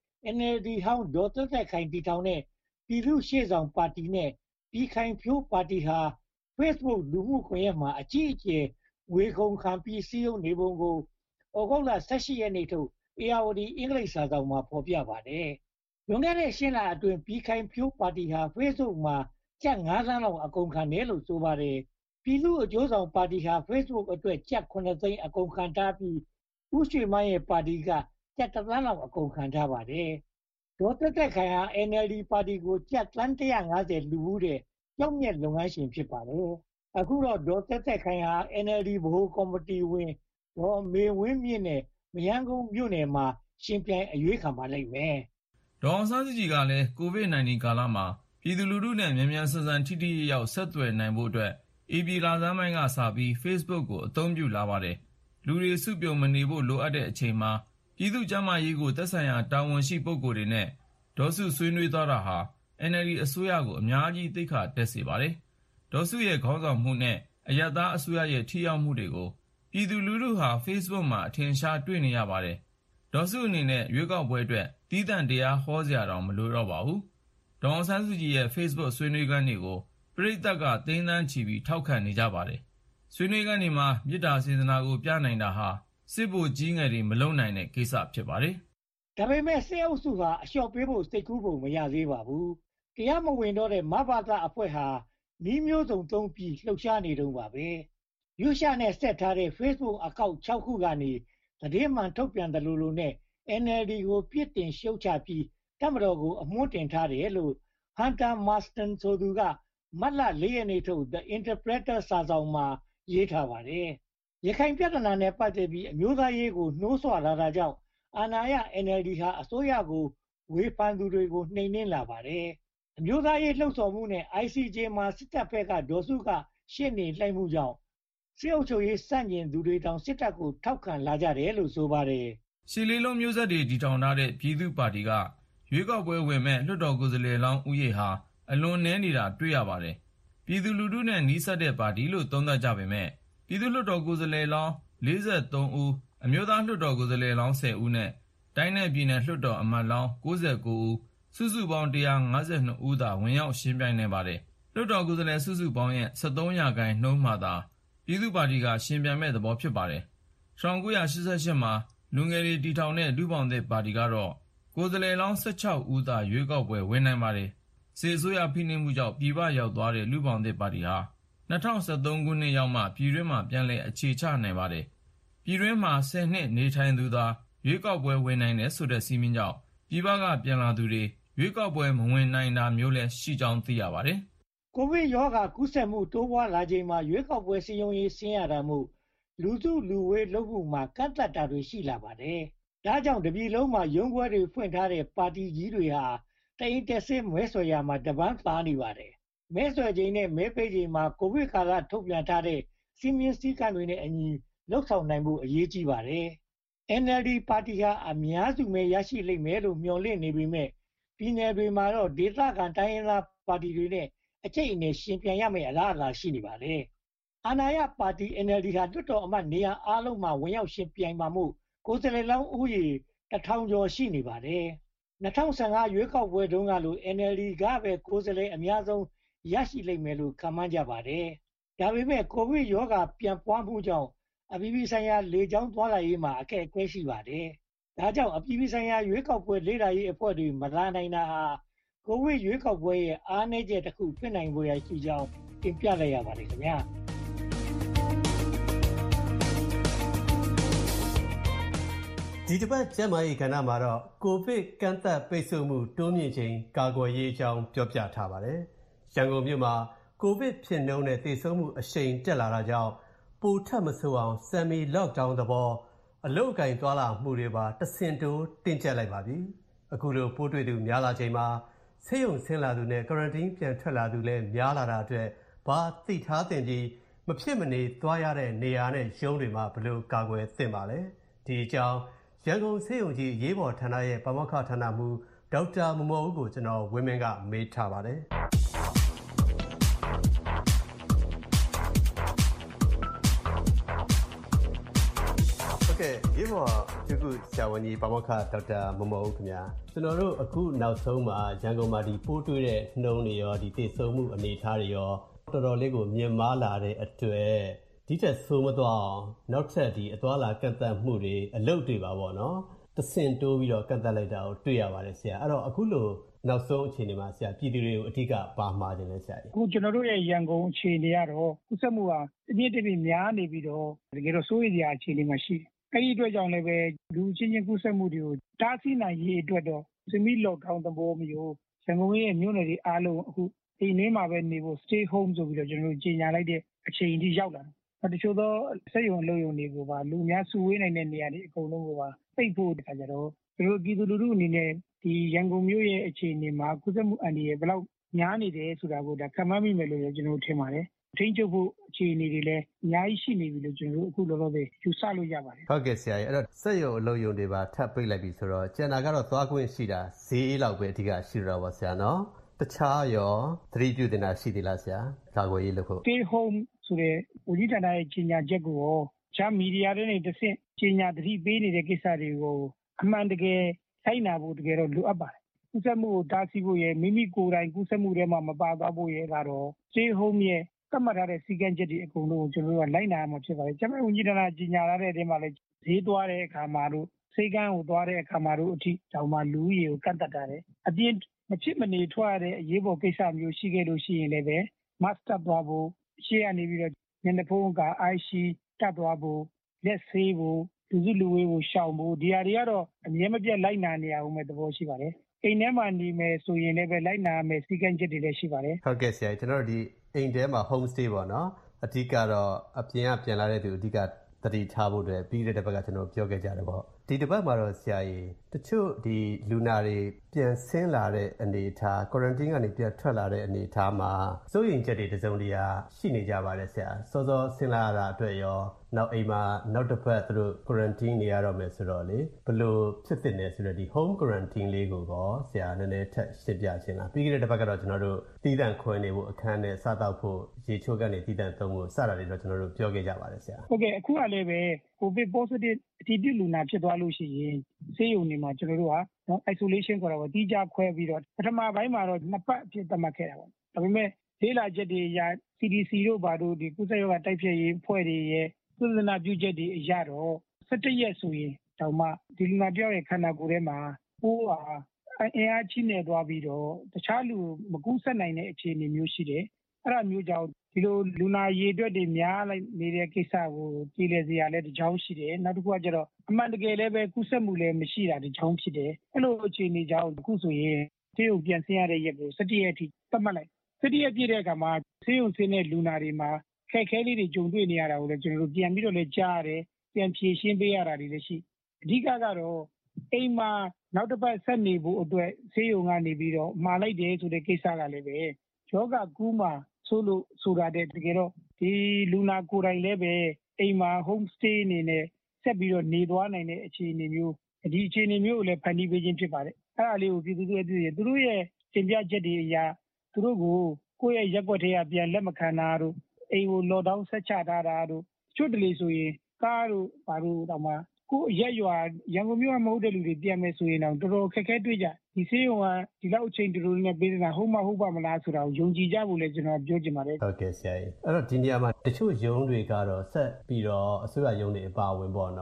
NLD ဟောင်းဒေါ်သက်သက်ခိုင်တည်ထောင်တဲ့ပြည်သူ့ရှေ့ဆောင်ပါတီနဲ့ပြည်ခိုင်ဖြိုးပါတီဟာ Facebook လူမှုကွန်ရက်မှာအကြီးအကျယ်ဝေခုန်ခံပြီးစည်းရုံးနေပုံကိုဩဂုတ်လ18ရက်နေ့ထုတ်အေယာဝတီအင်္ဂလိပ်စာစောင်မှာဖော်ပြပါတယ်။လွန်ခဲ့တဲ့8လအတွင်းပြည်ခိုင်ဖြိုးပါတီဟာ Facebook မှာကျပ်9သန်းလောက်အကုန်ခံတယ်လို့ဆိုပါတယ်။ပြည်သူ့အကျိုးဆောင်ပါတီဟာ Facebook အတွက်ကျပ်9သိန်းအကုန်ခံထားပြီးဦးရွှေမန်းရဲ့ပါတီကကျပ်1သန်းလောက်အကုန်ခံထားပါတယ်။ဒေါ်သက်သက်ခိုင်ဟာ NLD ပါတီကိုကျပ်150လူဦးတဲ့ကြောက်မြက်လုပ်ငန်းရှင်ဖြစ်ပါတယ်။အခုတော့ဒေါ်သက်သက်ခိုင်ဟာ NLD ဗဟိုကော်မတီဝင်ဒေါ်မေဝင်းမြင့်နဲ့မရမ်းကုန်းမြို့နယ်မှာရှင်ပြိုင်အရွေးခံပါလိမ့်မယ်။ဒေါ်အောင်ဆန်းစုကြည်ကလည်း COVID-19 ကာလမှာပြည်သူလူထုနဲ့မြန်မြန်ဆန်ဆန်ထိထိရောက်ဆက်သွယ်နိုင်ဖို့အတွက်ဧပြီလဆန်းပိုင်းကစပြီး Facebook ကိုအသုံးပြုလာပါတယ်။လူတွေစုပြုံမနေဖို့လိုအပ်တဲ့အချိန်မှာပြည်သူ့ကျန်းမာရေးကိုသက်ဆိုင်ရာတာဝန်ရှိပုဂ္ဂိုလ်တွေနဲ့ဒေါ်စုဆွေးနွေးသွားတာဟာ NLD အစိုးရကိုအများကြီးသိက္ခာတက်စေပါတယ်။ဒေါ်စုရဲ့ခေါင်းဆောင်မှုနဲ့အရပ်သားအစိုးရရဲ့ထိရောက်မှုတွေကိုပြည်သူလူထုဟာ Facebook မှာအထင်ရှားတွေ့နေရပါတယ်။ဒေါ်စုအနေနဲ့ရွေးကောက်ပွဲအတွက်သီးသန့်တရားဟောစရာတောင်မလိုတော့ပါဘူး။ဒေါ်အောင်ဆန်းစုကြည်ရဲ့ Facebook ဆွေးနွေးခန်းတွေကိုပရိသတ်ကသိန်းသန်းချီပြီးထောက်ခံနေကြပါတယ်။ဆွေးနွေးခန်းတွေမှာမေတ္တာစေတနာကိုပြနိုင်တာဟာစစ်ဗိုလ်ကြီးငယ်တွေမလုပ်နိုင်တဲ့ကိစ္စဖြစ်ပါတယ်။ဒါပေမဲ့စစ်အုပ်စုဟာအလျှော့ပေးဖို့စိတ်ကူးပုံမရသေးပါဘူး။တရားမဝင်တော့တဲ့မဘာသာအဖွဲ့ဟာနည်းမျိုးစုံသုံးပြီးလှုပ်ရှားနေတုန်းပါပဲ။ရုရှားနဲ့ဆက်ထားတဲ့ Facebook အကောင့်6ခုကနေသတင်းမှန်ထုတ်ပြန်တယ်လို့နဲ့ NLD ကိုပြစ်တင်ရှုတ်ချပြီးတပ်မတော်ကိုအမွှန်းတင်ထားတယ်လို့ Hunter Marston ဆိုသူကမတ်လ4ရက်နေ့ထုတ် The Interpreter စာစောင်မှာရေးထားပါတယ်။ရခိုင်ပြဿနာနဲ့ပတ်သက်ပြီးအမျိုးသားရေးကိုနှိုးဆွလာတာကြောင့်အာဏာရ NLD ဟာအစိုးရကိုဝေဖန်သူတွေကိုနှိမ်နင်းလာပါတယ်။အမျိုးသားရေးလှုပ်ဆော်မှုနဲ့ ICJ မှာစစ်တပ်ဘက်ကဒေါ်စုကရှေ့နေလှိုက်မှုကြောင့်စစ်အုပ်ချုပ်ရေးစန့်ကျင်သူတွေတောင်စစ်တပ်ကိုထောက်ခံလာကြတယ်လို့ဆိုပါတယ်။ရှီလီလုံးမျိုးဆက်တွေတည်ထောင်ထားတဲ့ပြည်သူ့ပါတီကရွေးကောက်ပွဲဝင်မဲ့လွှတ်တော်ကိုယ်စားလှယ်လောင်းဦးရေဟာအလွန်နည်းနေတာတွေ့ရပါတယ်။ပြည်သူလူထုနဲ့နီးစပ်တဲ့ပါတီလို့သုံးသပ်ကြပေမဲ့ပြည်သူ့လွှတ်တော်ကိုယ်စားလှယ်လောင်း43ဦးအမျိုးသားလွှတ်တော်ကိုယ်စားလှယ်လောင်း10ဦးနဲ့တိုင်းနယ်ပြည်နယ်လွှတ်တော်အမတ်လောင်း69ဦးစုစုပေါင်း152ဦးသာဝင်ရောက်ရှင်းပြိုင်နေပါတယ်။လွှတ်တော်ကိုယ်စားလှယ်စုစုပေါင်းရဲ့73%မှသာပြည်သူ့ပါတီကရှင်ပြိုင်မဲ့သဘောဖြစ်ပါတယ်။1988မှာလူငယ်တွေတည်ထောင်တဲ့လူပောင်သစ်ပါတီကတော့ကိုယ်စားလှယ်လောင်း16ဦးသာရွေးကောက်ပွဲဝင်နိုင်ပါတယ်။စစ်အစိုးရဖိနှိပ်မှုကြောင့်ပြည်ပရောက်သွားတဲ့လူပောင်သစ်ပါတီဟာ2013ခုနှစ်ရောက်မှပြည်တွင်းမှာပြန်လည်အခြေချနိုင်ပါတယ်။ပြည်တွင်းမှာ10နှစ်နေထိုင်သူသာရွေးကောက်ပွဲဝင်နိုင်တယ်ဆိုတဲ့စီမင်းကြောင့်ပြည်ပကပြန်လာသူတွေရွေးကောက်ပွဲမဝင်နိုင်တာမျိုးလည်းရှိကြောင်းသိရပါတယ်။ကိုဗစ်ရောဂါကူးစက်မှုတိုးပွားလာချိန်မှာရွေးကောက်ပွဲစည်းရုံးရေးဆင်းရတာမို့လူစုလူဝေးလုပ်မှုမှာကန့်သတ်တာတွေရှိလာပါတယ်။ဒါကြောင့်တပြည်လုံးမှာရုံးခွဲတွေဖွင့်ထားတဲ့ပါတီကြီးတွေဟာတအိမ်တက်ဆင်းမဲဆွယ်ရမှာတပန်းသားနေပါတယ်။မဲဆွယ်ချိန်နဲ့မဲပေးချိန်မှာကိုဗစ်ကာလထုတ်ပြန်ထားတဲ့စီမင်းစည်းကမ်းတွေနဲ့အညီလှုပ်ဆောင်နိုင်ဖို့အရေးကြီးပါတယ်။ NLD ပါတီဟာအများစုမဲရရှိလိမ့်မယ်လို့မျှော်လင့်နေပေမဲ့ပြည်နယ်တွေမှာတော့ဒေသခံတိုင်းရင်းသားပါတီတွေနဲ့အကျိတ်အနယ်ရှင်ပြိုင်ရမယ့်အလားအလာရှိနေပါတယ်။အာဏာရပါတီ NLD ဟာလွှတ်တော်အမတ်နေရာအားလုံးမှာဝင်ရောက်ရှင်ပြိုင်ပါမှုကိုယ်စားလှယ်လောင်းဦးရေ1000ကျော်ရှိနေပါတယ်။2015ရွေးကောက်ပွဲတုန်းကလို NLD ကပဲကိုယ်စားလှယ်အများဆုံးရရှိလိမ့်မယ်လို့ခန့်မှန်းကြပါတယ်။ဒါပေမဲ့ကိုဗစ်ရောဂါပြန်ပွားမှုကြောင့်အပြည်ပြည်ဆိုင်ရာလေကြောင်းသွားလာရေးမှာအခက်အခဲရှိပါတယ်ဒါကြောင့်အပြည်ပြည်ဆိုင်ရာရွေးကောက်ပွဲလေ့လာရေးအဖွဲ့တွေမလာနိုင်တာဟာကိုဗစ်ရွေးကောက်ပွဲရဲ့အားနည်းချက်တစ်ခုဖြစ်နိုင်ပေါ်ရရှိကြောင်းတင်ပြလိုက်ရပါတယ်ခင်ဗျာဒီတစ်ပတ်ကျန်းမာရေးကဏ္ဍမှာတော့ကိုဗစ်ကန့်သတ်ပိတ်ဆို့မှုတိုးမြင့်ခြင်းကာကွယ်ရေးအကြောင်းပြောပြထားပါတယ်။ရန်ကုန်မြို့မှာကိုဗစ်ဖြစ်နှုန်းနဲ့သေဆုံးမှုအရှိန်တက်လာတာကြောင့်ပိုထပ်မဆိုးအောင် semi lockdown သဘောအလုတ်အကင်သွားလာမှုတွေပါတဆင့်တိုးတင်းကျပ်လိုက်ပါပြီ။အခုလိုပိုးတွေ့သူများလာချိန်မှာဆေးရုံဆင်းလာသူနဲ့ quarantine ပြန်ထွက်လာသူလည်းများလာတာအတွက်ဘာသိထားသင့်ပြီးမဖြစ်မနေသွားရတဲ့နေရာနဲ့ရုံးတွေမှာဘယ်လိုကာကွယ်သင့်ပါလဲ။ဒီအကြောင်းရန်ကုန်ဆေးရုံကြီးရေးပေါ်ဌာနရဲ့ပါမောက္ခဌာနမှူးဒေါက်တာမော်မော်ဦးကိုကျွန်တော်ဝင်းမင်းကမေးထားပါတယ်။ဟုတ်ကဲ့ရေးပေါ်ဒီခုဆရာဝန်ကြီးပါမောက္ခဒေါက်တာမော်မော်ဦးခင်ဗျာကျွန်တော်တို့အခုနောက်ဆုံးမှာရန်ကုန်မှာဒီပိုးတွေ့တဲ့နှုန်းတွေရောဒီသေဆုံးမှုအနေအထားတွေရောတော်တော်လေးကိုမြင့်မားလာတဲ့အတွက်ဒီချက်ဆိုးမသွားအောင်နောက်ထပ်ဒီအသွားလာကန့်သတ်မှုတွေအလုပ်တွေပါပေါ့နော်တဆင့်တိုးပြီးတော့ကန့်သတ်လိုက်တာကိုတွေ့ရပါတယ်ဆရာအဲ့တော့အခုလိုနောက်ဆုံးအခြေအနေမှာဆရာပြည်သူတွေကိုအဓိကပါမှာခြင်းလဲဆရာကြီးအခုကျွန်တော်တို့ရဲ့ရန်ကုန်အခြေအနေကတော့ကုသမှုဟာတပြည့်တပြည့်များနေပြီးတော့တကယ်တော့စိုးရိမ်စရာအခြေအနေမှာရှိတယ်အဲ့ဒီအတွက်ကြောင့်လည်းပဲလူချင်းချင်းကုသမှုတွေကိုတားဆီးနိုင်ရေးအတွက်တော့semi lockdown သဘောမျိုးရန်ကုန်ရဲ့မြို့နယ်တွေအားလုံးအခုဒီနေ့မှာပဲနေဖို့ stay home ဆိုပြီးတော့ကျွန်တော်တို့ကြီးညာလိုက်တဲ့အချိန်အထိရောက်လာတယ်တချို့သောစက်ရုံအလုပ်ရုံတွေကိုပါလူများစုဝေးနိုင်တဲ့နေရာတွေအကုန်လုံးကိုပါပိတ်ဖို့တခါကြတော့ကျွန်တော်ပြည်သူလူထုအနေနဲ့ဒီရန်ကုန်မြို့ရဲ့အခြေအနေမှာကုသမှုအန္တရာယ်ဘယ်လောက်များနေတယ်ဆိုတာကိုဒါခံမှန်းမိမယ်လို့ကျွန်တော်ထင်ပါတယ်ထိန်းချုပ်ဖို့အခြေအနေတွေလည်းအများကြီးရှိနေပြီလို့ကျွန်တော်အခုလောလောဆယ်ယူဆလို့ရပါတယ်ဟုတ်ကဲ့ဆရာကြီးအဲ့တော့စက်ရုံအလုပ်ရုံတွေပါထပ်ပိတ်လိုက်ပြီဆိုတော့ကျန်တာကတော့သွားခွင့်ရှိတာဈေးလောက်ပဲအဓိကရှိတော့ပါဆရာနော်တခြားရောသတိပြုတင်တာရှိသေးလားဆရာကာကွယ်ရေးလုပ်ဖို့ stay home ဆိုတဲ့ဝန်ကြီးဌာနရဲ့ကြီးညာချက်ကိုရောဂျာမီဒီယာတွေနဲ့တဆင့်ကြီးညာသတိပေးနေတဲ့ကိစ္စတွေကိုအမှန်တကယ်ဆိုင်နာဖို့တကယ်တော့လိုအပ်ပါတယ်ကုသမှုကိုတားဆီးဖို့ရဲ့မိမိကိုယ်တိုင်ကုသမှုတွေမှာမပါသွားဖို့ရဲ့ကတော့ stay home ရဲ့သတ်မှတ်ထားတဲ့စီကံချက်တွေအကုန်လုံးကိုကျွန်တော်တို့ကလိုက်နာရမှာဖြစ်ပါတယ်ကျမဝန်ကြီးဌာနကြီးညာလာတဲ့အချိန်မှာလည်းဈေးသွားတဲ့အခါမှာတို့စိတ်ကန်းကိုသွားတဲ့အခါမှာတို့အထိတောင်မှလူကြီးကိုကန့်တတ်တာတယ်အပြင်မဖြစ်မနေထွက်ရတဲ့အရေးပေါ်ကိစ္စမျိုးရှိခဲ့လို့ရှိရင်လည်းပဲ mask တပ်သွားဖို့ရှေ့ကနေပြီးတော့မျက်နှာဖုံးက IC တပ်သွားဖို့လက်ဆေးဖို့လူစုလူဝေးကိုရှောင်ဖို့ဒီဟာတွေကတော့အမြဲမပြတ်လိုက်နာနေရအောင်ပဲသဘောရှိပါတယ်အိမ်ထဲမှာနေမယ်ဆိုရင်လည်းပဲလိုက်နာရမယ်စီကံချက်တွေလည်းရှိပါတယ်ဟုတ်ကဲ့ဆရာကျွန်တော်တို့ဒီအိမ်ထဲမှာ home stay ပေါ့နော်အဓိကတော့အပြင်ကပြန်လာတဲ့သူအဓိကသတိထားဖို့အတွက်ပြီးတဲ့တစ်ပတ်ကကျွန်တော်ပြောခဲ့ကြတယ်ပေါ့ဒီတစ်ပတ်မှာတော့ဆရာကြီးတချို့ဒီလူနာတွေပြန်ဆင်းလာတဲ့အနေအထား quarantine ကနေပြန်ထွက်လာတဲ့အနေအထားမှာစိုးရိမ်ချက်တွေတစုံတရာရှိနေကြပါတယ်ဆရာစောစောဆင်းလာရတာအတွက်ရောနောက်အိမ်မှာနောက်တစ်ပတ်သူတို့ quarantine နေရတော့မယ်ဆိုတော့လေဘယ်လိုဖြစ်သင့်လဲဆိုတော့ဒီ home quarantine လေးကိုတော့ဆရာနည်းနည်းထပ်ရှင်းပြခြင်းလားပြီးခဲ့တဲ့တစ်ပတ်ကတော့ကျွန်တော်တို့တည်တံ့ခွဲနေဖို့အခန်းနဲ့စားတော့ဖို့ရေချိုးကနေတည်တံ့သုံးဖို့စတာတွေတော့ကျွန်တော်တို့ပြောခဲ့ကြပါတယ်ဆရာဟုတ်ကဲ့အခုကလည်းပဲ COVID positive အတည်ပြုလူနာဖြစ်သွားလို့ရှိရင်ဆေးရုံတွေမှာကျွန်တော်တို့ကနော် isolation ခေါ်တာပေါ့တီးခြားခွဲပြီးတော့ပထမပိုင်းမှာတော့နှစ်ပတ်အဖြစ်သတ်မှတ်ခဲ့တာပေါ့ဒါပေမဲ့လေးလာချက်တွေအရ CDC တို့ဘာတို့ဒီကုသရေးကတိုက်ဖြတ်ရေးဖွဲ့တွေရဲ့သုဒနာပြုချက်တွေအရတော့17ရက်ဆိုရင်တောင်မှဒီလူနာပြောင်းရဲ့ခန္ဓာကိုယ်ထဲမှာပိုးဟာအင်အားကြီးနေသွားပြီးတော့တခြားလူမကူးစက်နိုင်တဲ့အခြေအနေမျိုးရှိတယ်အဲ့ဒါမျိုးကြောင့်ဒီလိုလူနာရေအတွက်တွေများလိုက်နေတဲ့ကိစ္စကိုကြည်လည်စရာလည်းတစ်ကြောင်းရှိတယ်နောက်တစ်ခုကကျတော့အမှန်တကယ်လည်းပဲကုသမှုလည်းမရှိတာတစ်ကြောင်းဖြစ်တယ်အဲ့လိုအခြေအနေကြောင့်အခုဆိုရင်ဆေးရုံပြန်ဆင်းရတဲ့ရက်ကို17ရက်အထိသတ်မှတ်လိုက်17ရက်ပြည့်တဲ့အခါမှာဆေးရုံဆင်းတဲ့လူနာတွေမှာခက်ခဲလေးတွေကြုံတွေ့နေရတာကိုလည်းကျွန်တော်တို့ပြန်ပြီးတော့လည်းကြားရတယ်ပြန်ဖြေရှင်းပေးရတာတွေလည်းရှိအဓိကကတော့အိမ်မှာနောက်တစ်ပတ်ဆက်နေဖို့အတွက်ဆေးရုံကနေပြီးတော့မှာလိုက်တယ်ဆိုတဲ့ကိစ္စကလည်းပဲယောဂကူးမှာဆိုလို့ဆိုတာတဲ့တကယ်တော့ဒီလူနာကိုယ်တိုင်လည်းပဲအိမ်မှာ home stay အနေနဲ့ဆက်ပြီးတော့နေသွားနိုင်တဲ့အခြေအနေမျိုးဒီအခြေအနေမျိုးကိုလည်းဖန်တီးပေးခြင်းဖြစ်ပါတယ်အဲ့ဒါလေးကိုပြည်သူတွေသူတို့ရဲ့တင်ပြချက်တွေအရာသူတို့ကိုကိုယ့်ရဲ့ရက်ွက်တွေကပြန်လက်မခံတာတို့အိမ်ကို lockdown ဆက်ချထားတာတို့ချွတ်တလေဆိုရင်ကားတို့ဘာလို့တော့မှကိုရက်ရွာရန်ကုန်မြို့ကမဟုတ်တဲ့လူတွေပြန်မယ်ဆိုရင်တော့တော်တော်ခက်ခဲတွေ့ကြဒီဆေးရုံကဒီလောက်အချိန်တူတူနဲ့ပေးနေတာဟုတ်ပါမလားဆိုတာကိုယုံကြည်ကြဖို့လည်းကျွန်တော်ပြောချင်ပါတယ်ဟုတ်ကဲ့ဆရာကြီးအဲ့တော့ဒီနေရာမှာတချို့ယုံတွေကတော့ဆက်ပြီးတော့အစိုးရယုံတွေအပါဝင်ပေါ့နော်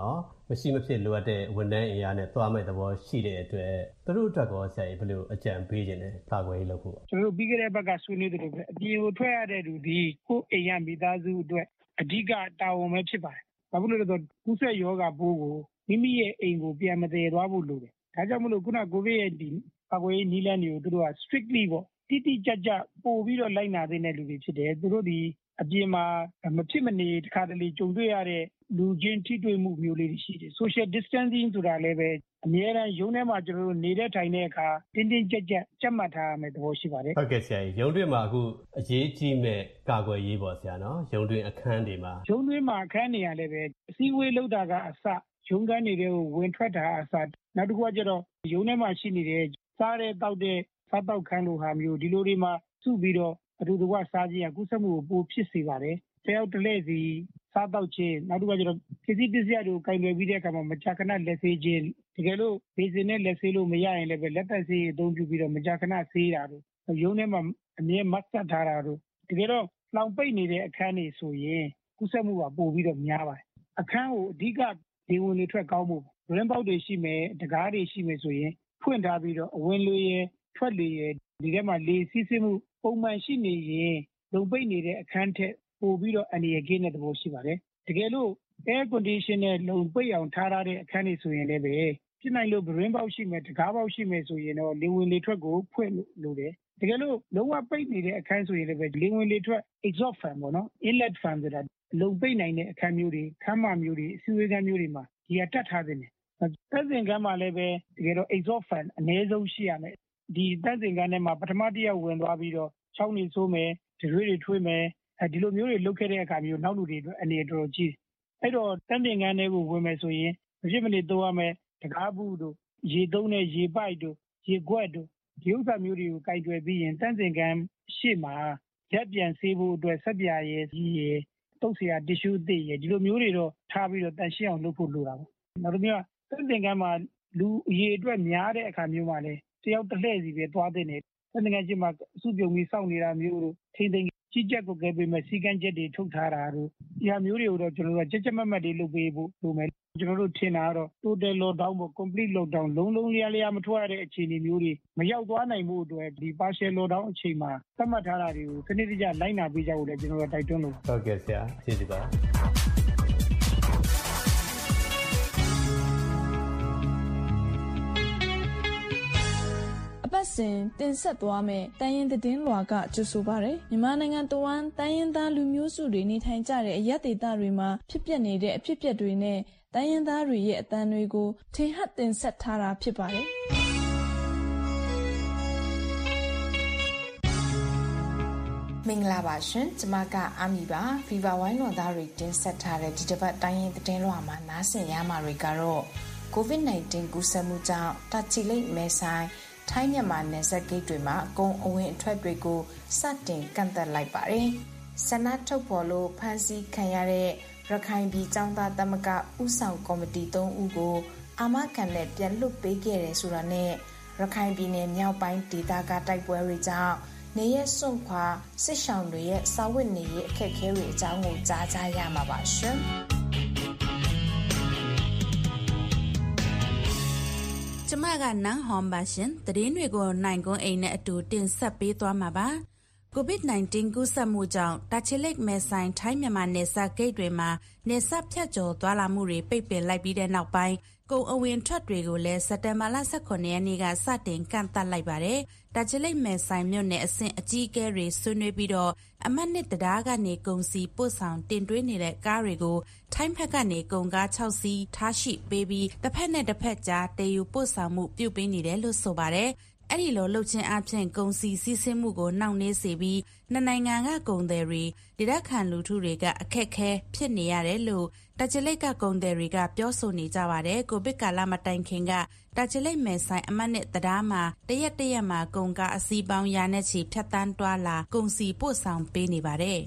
မရှိမဖြစ်လိုအပ်တဲ့ဝန်ထမ်းအင်အားနဲ့သွားမဲ့သဘောရှိတဲ့အတွက်သူတို့အတွက်ကောဆရာကြီးဘယ်လိုအကြံပေးခြင်းလဲကာကွယ်ရေးလုပ်ဖို့ကျွန်တော်တို့ပြီးခဲ့တဲ့ဘက်ကဆွေးနွေးတယ်လို့ပဲအပြင်ကိုထွက်ရတဲ့လူဒီကိုအိမ်ရမိသားစုအတွက်အဓိကတာဝန်ပဲဖြစ်ပါတယ်။ဘာဖြစ်လို့လဲဆိုတော့ကူးစက်ရောဂါပိုးကိုမိမိရဲ့အိမ်ကိုပြန်မတည်သွားဖို့လိုတယ်။ဒါကြောင့်မလို့ခုနကိုဗစ်ရဲ့ဒီကာကွယ်ရေးနည်းလမ်းတွေကိုသူတို့က strictly ပေါ့တိတိကျကျပို့ပြီးတော့လိုက်နာတဲ့လူတွေဖြစ်တယ်။သူတို့ဒီအပြင်မှာမဖြစ်မနေတခါတလေကြုံတွေ့ရတဲ့လူချင်းထိတွေ့မှုမျိုးလေးတွေရှိတယ် social distancing ဆိုတာလည်းပဲအများအားရုံးထဲမှာကျွန်တော်တို့နေတဲ့ထိုင်တဲ့အခါတင်းတင်းကြပ်ကြပ်ကြက်မှတ်ထားရမယ်သဘောရှိပါတယ်ဟုတ်ကဲ့ဆရာကြီးရုံးတွင်းမှာအခုအရေးကြီးမဲ့ကာကွယ်ရေးပေါ့ဆရာနော်ရုံးတွင်းအခန်းတွေမှာရုံးတွင်းမှာအခန်းတွေရလည်းပဲအစည်းအဝေးလုပ်တာကအစရုံးခန်းတွေကိုဝင်ထွက်တာအစနောက်တစ်ခုကကျတော့ရုံးထဲမှာရှိနေတဲ့စားတဲ့တောက်တဲ့စားတောက်ခန်းလိုဟာမျိုးဒီလိုတွေမှာစုပြီးတော့အတူတကွစားခြင်းကကုသမှုကိုပိုဖြစ်စေပါတယ်တယောက်တစ်လဲစီစားတော့ခြင်းနောက်တစ်ခါကျတော့ပစ္စည်းတွေကိုကင်တွယ်ပြီးတဲ့အခါမှာမကြာခဏလက်ဆေးခြင်းတကယ်လို့ဘေးစင်နဲ့လက်ဆေးလို့မရရင်လည်းပဲလက်သက်ဆေးအသုံးပြုပြီးတော့မကြာခဏဆေးတာတို့ရုံးထဲမှာအမြဲမတ်ဆက်ထားတာတို့တကယ်တော့လောင်ပိတ်နေတဲ့အခန်းတွေဆိုရင်ကုသမှုကပိုပြီးတော့များပါတယ်အခန်းကိုအဓိကဒီဝင်တွေထွက်ကောင်းဖို့ရင်းပေါက်တွေရှိမယ်တကားတွေရှိမယ်ဆိုရင်ဖွင့်ထားပြီးတော့အဝင်လေရထွက်လေရဒီထဲမှာလေစီးဆင်းမှုပုံမှန်ရှိနေရင်လုံပိတ်နေတဲ့အခန်းထက်ပိုပြီးတော့အနေရကင်းတဲ့သဘောရှိပါတယ်တကယ်လို့ air condition နဲ့လုံပိတ်အောင်ထားတဲ့အခန်းတွေဆိုရင်လည်းပဲဖြစ်နိုင်လို့ဘရင်းပေါက်ရှိမယ်တကားပေါက်ရှိမယ်ဆိုရင်တော့လေဝင်လေထွက်ကိုဖွင့်လို့တယ်တကယ်လို့လုံးဝပိတ်နေတဲ့အခန်းဆိုရင်လည်းပဲလေဝင်လေထွက် exhaust fan ပေါ့နော် inlet fan ဆိုတာလုံပိတ်နိုင်တဲ့အခန်းမျိုးတွေခန်းမမျိုးတွေအစည်းအဝေးခန်းမျိုးတွေမှာဒီကတက်ထားတဲ့နေတက်စင်ကမ်းမှာလည်းပဲတကယ်တော့ exhaust fan အနည်းဆုံးရှိရမယ်ဒီတက်စင်ကမ်းထဲမှာပထမတစ်ယောက်ဝင်သွားပြီးတော့ချောင်းနေဆိုးမယ်တွေတွေထွေးမယ်ဒီလိုမျိုးတွေလုပ်ခဲ့တဲ့အခါမျိုးနောက်လူတွေအတွက်အနေနဲ့တော်တော်ကြီးအဲ့တော့တန်းတင်ကန်းတွေကိုဝင်မယ်ဆိုရင်မဖြစ်မနေသုံးရမယ်တကားဘူးတို့ရေသုံးတဲ့ရေပိုက်တို့ရေခွက်တို့ဒီဥစ္စာမျိုးတွေကိုကိုင်တွယ်ပြီးရင်တန်းတင်ကန်းရှေ့မှာရက်ပြန်ဆေးဖို့အတွက်ဆက်ပြာရဲကြီးရဲတုပ်เสียတီရှူးအသေးရဲဒီလိုမျိုးတွေတော့ထားပြီးတော့တန်ရှင်းအောင်လုပ်ဖို့လိုတာပေါ့နောက်တစ်မျိုးတန်းတင်ကန်းမှာလူအရေအတွက်များတဲ့အခါမျိုးမှာလည်းတယောက်တစ်လှည့်စီပဲသွားတဲ့နေတန်းတင်ကန်းရှေ့မှာအစုပြုံပြီးစောင့်နေတာမျိုးတို့ထိမ့်သိမ်းကြီးကြက်ကိုကဲပေးမဲ့စီကန်းချက်တွေထုတ်ထားတာတို့ဒီဟာမျိုးတွေကိုတော့ကျွန်တော်တို့ကြက်ကြက်မတ်မတ်တွေလုပ်ပေးဖို့လိုမယ်ကျွန်တော်တို့ထင်တာကတော့ total lockdown ပေါ့ complete lockdown လုံးလျားမထွက်ရတဲ့အခြေအနေမျိုးတွေမရောက်သွားနိုင်မှုအတွက်ဒီ partial lockdown အချိန်မှာသတ်မှတ်ထားတာတွေကိုစနစ်တကျလိုက်နာပေးကြဖို့လည်းကျွန်တော်တို့တိုက်တွန်းလို့ဟုတ်ကဲ့ဆရာကျေးဇူးပါစဉ်တင်ဆက်သွားမယ်တိုင်းရင်းသတင်းလွှာကကြိုဆိုပါရယ်မြန်မာနိုင်ငံတဝန်းတိုင်းရင်းသားလူမျိုးစုတွေနေထိုင်ကြတဲ့အရပ်ဒေသတွေမှာဖြစ်ပျက်နေတဲ့အဖြစ်အပျက်တွေနဲ့တိုင်းရင်းသားတွေရဲ့အသံတွေကိုထင်ဟပ်တင်ဆက်ထားတာဖြစ်ပါတယ်မင်္ဂလာပါရှင်ကျမကအာမီပါ Viva ဝိုင်းတော်သားတွေတင်ဆက်ထားတဲ့ဒီတစ်ပတ်တိုင်းရင်းသတင်းလွှာမှာနားဆင်ရမှာတွေကတော့ COVID-19 ကူးစက်မှုကြောင့်တာချီလိတ်မဲဆိုင်ထိုင်းမြန်မာနယ်စပ်ဂိတ်တွေမှာအကုန်အဝင်အထွက်တွေကိုစတင်ကန့်သတ်လိုက်ပါတယ်။ဆန္ဒထုတ်ဖော်လို့ဖမ်းဆီးခံရတဲ့ရခိုင်ပြည်ကျောင်းသားသမဂ္ဂဦးဆောင်ကော်မတီ3ဦးကိုအာမခံနဲ့ပြန်လွှတ်ပေးခဲ့တယ်ဆိုတာနဲ့ရခိုင်ပြည်နယ်မြောက်ပိုင်းဒေသကတိုက်ပွဲတွေကြောင့်နေရစွန့်ခွာစစ်ရှောင်တွေရဲ့စာဝတ်နေရေးအခက်အခဲတွေအကြောင်းကိုကြားကြရမှာပါရှင်။ကျမကနန်းဟွန်ပါရှင်သတင်းတွေကိုနိုင်ကွန်းအိမ်နဲ့အတူတင်ဆက်ပေးသွားမှာပါ COVID-19 ကူးစက်မှုကြောင့်တာချီလိတ်မဲဆိုင်ထိုင်းမြန်မာနယ်စပ်ဂိတ်တွေမှာနယ်စပ်ဖြတ်ကျော်သွားလာမှုတွေပိတ်ပင်လိုက်ပြီးတဲ့နောက်ပိုင်းကုန်အဝင်ထွက်တွေကိုလည်းစက်တင်ဘာလ18ရက်နေ့ကစတင်ကန့်သတ်လိုက်ပါတယ်တာချီလိတ်မဲဆိုင်မြို့နယ်အဆင့်အကြီးအကဲတွေဆွေးနွေးပြီးတော့အမှတ်နှစ်တရားကနေကုန်စီပို့ဆောင်တင်သွင်းနေတဲ့ကားတွေကိုထိုင်းဘက်ကနေကုန်ကား6စီးထားရှိပေးပြီးတစ်ဖက်နဲ့တစ်ဖက်ကြားတည်ယူပို့ဆောင်မှုပြုပေးနေတယ်လို့ဆိုပါတယ်အဲ့ဒီလိုလှုပ်ချင်းအဖြစ်ကုန်စီစီးဆင်းမှုကိုနှောင့်နှေးစေပြီးနှစ်နိုင်ငံကကုန်သည်တွေဒေသခံလူထုတွေကအခက်အခဲဖြစ်နေရတယ်လို့တာချီလိတ်ကကုန်သည်တွေကပြောဆိုနေကြပါတယ်ကိုဗစ်ကာလမတိုင်ခင်ကတာချီလိတ်မဲဆိုင်အမှတ်နှစ်တရားမှာတရက်မှာကုန်ကားအစီးပေါင်းရာနဲ့ချီဖြတ်တန်းတွာလာကုန်စီပို့ဆောင်ပေးနေပါတယ်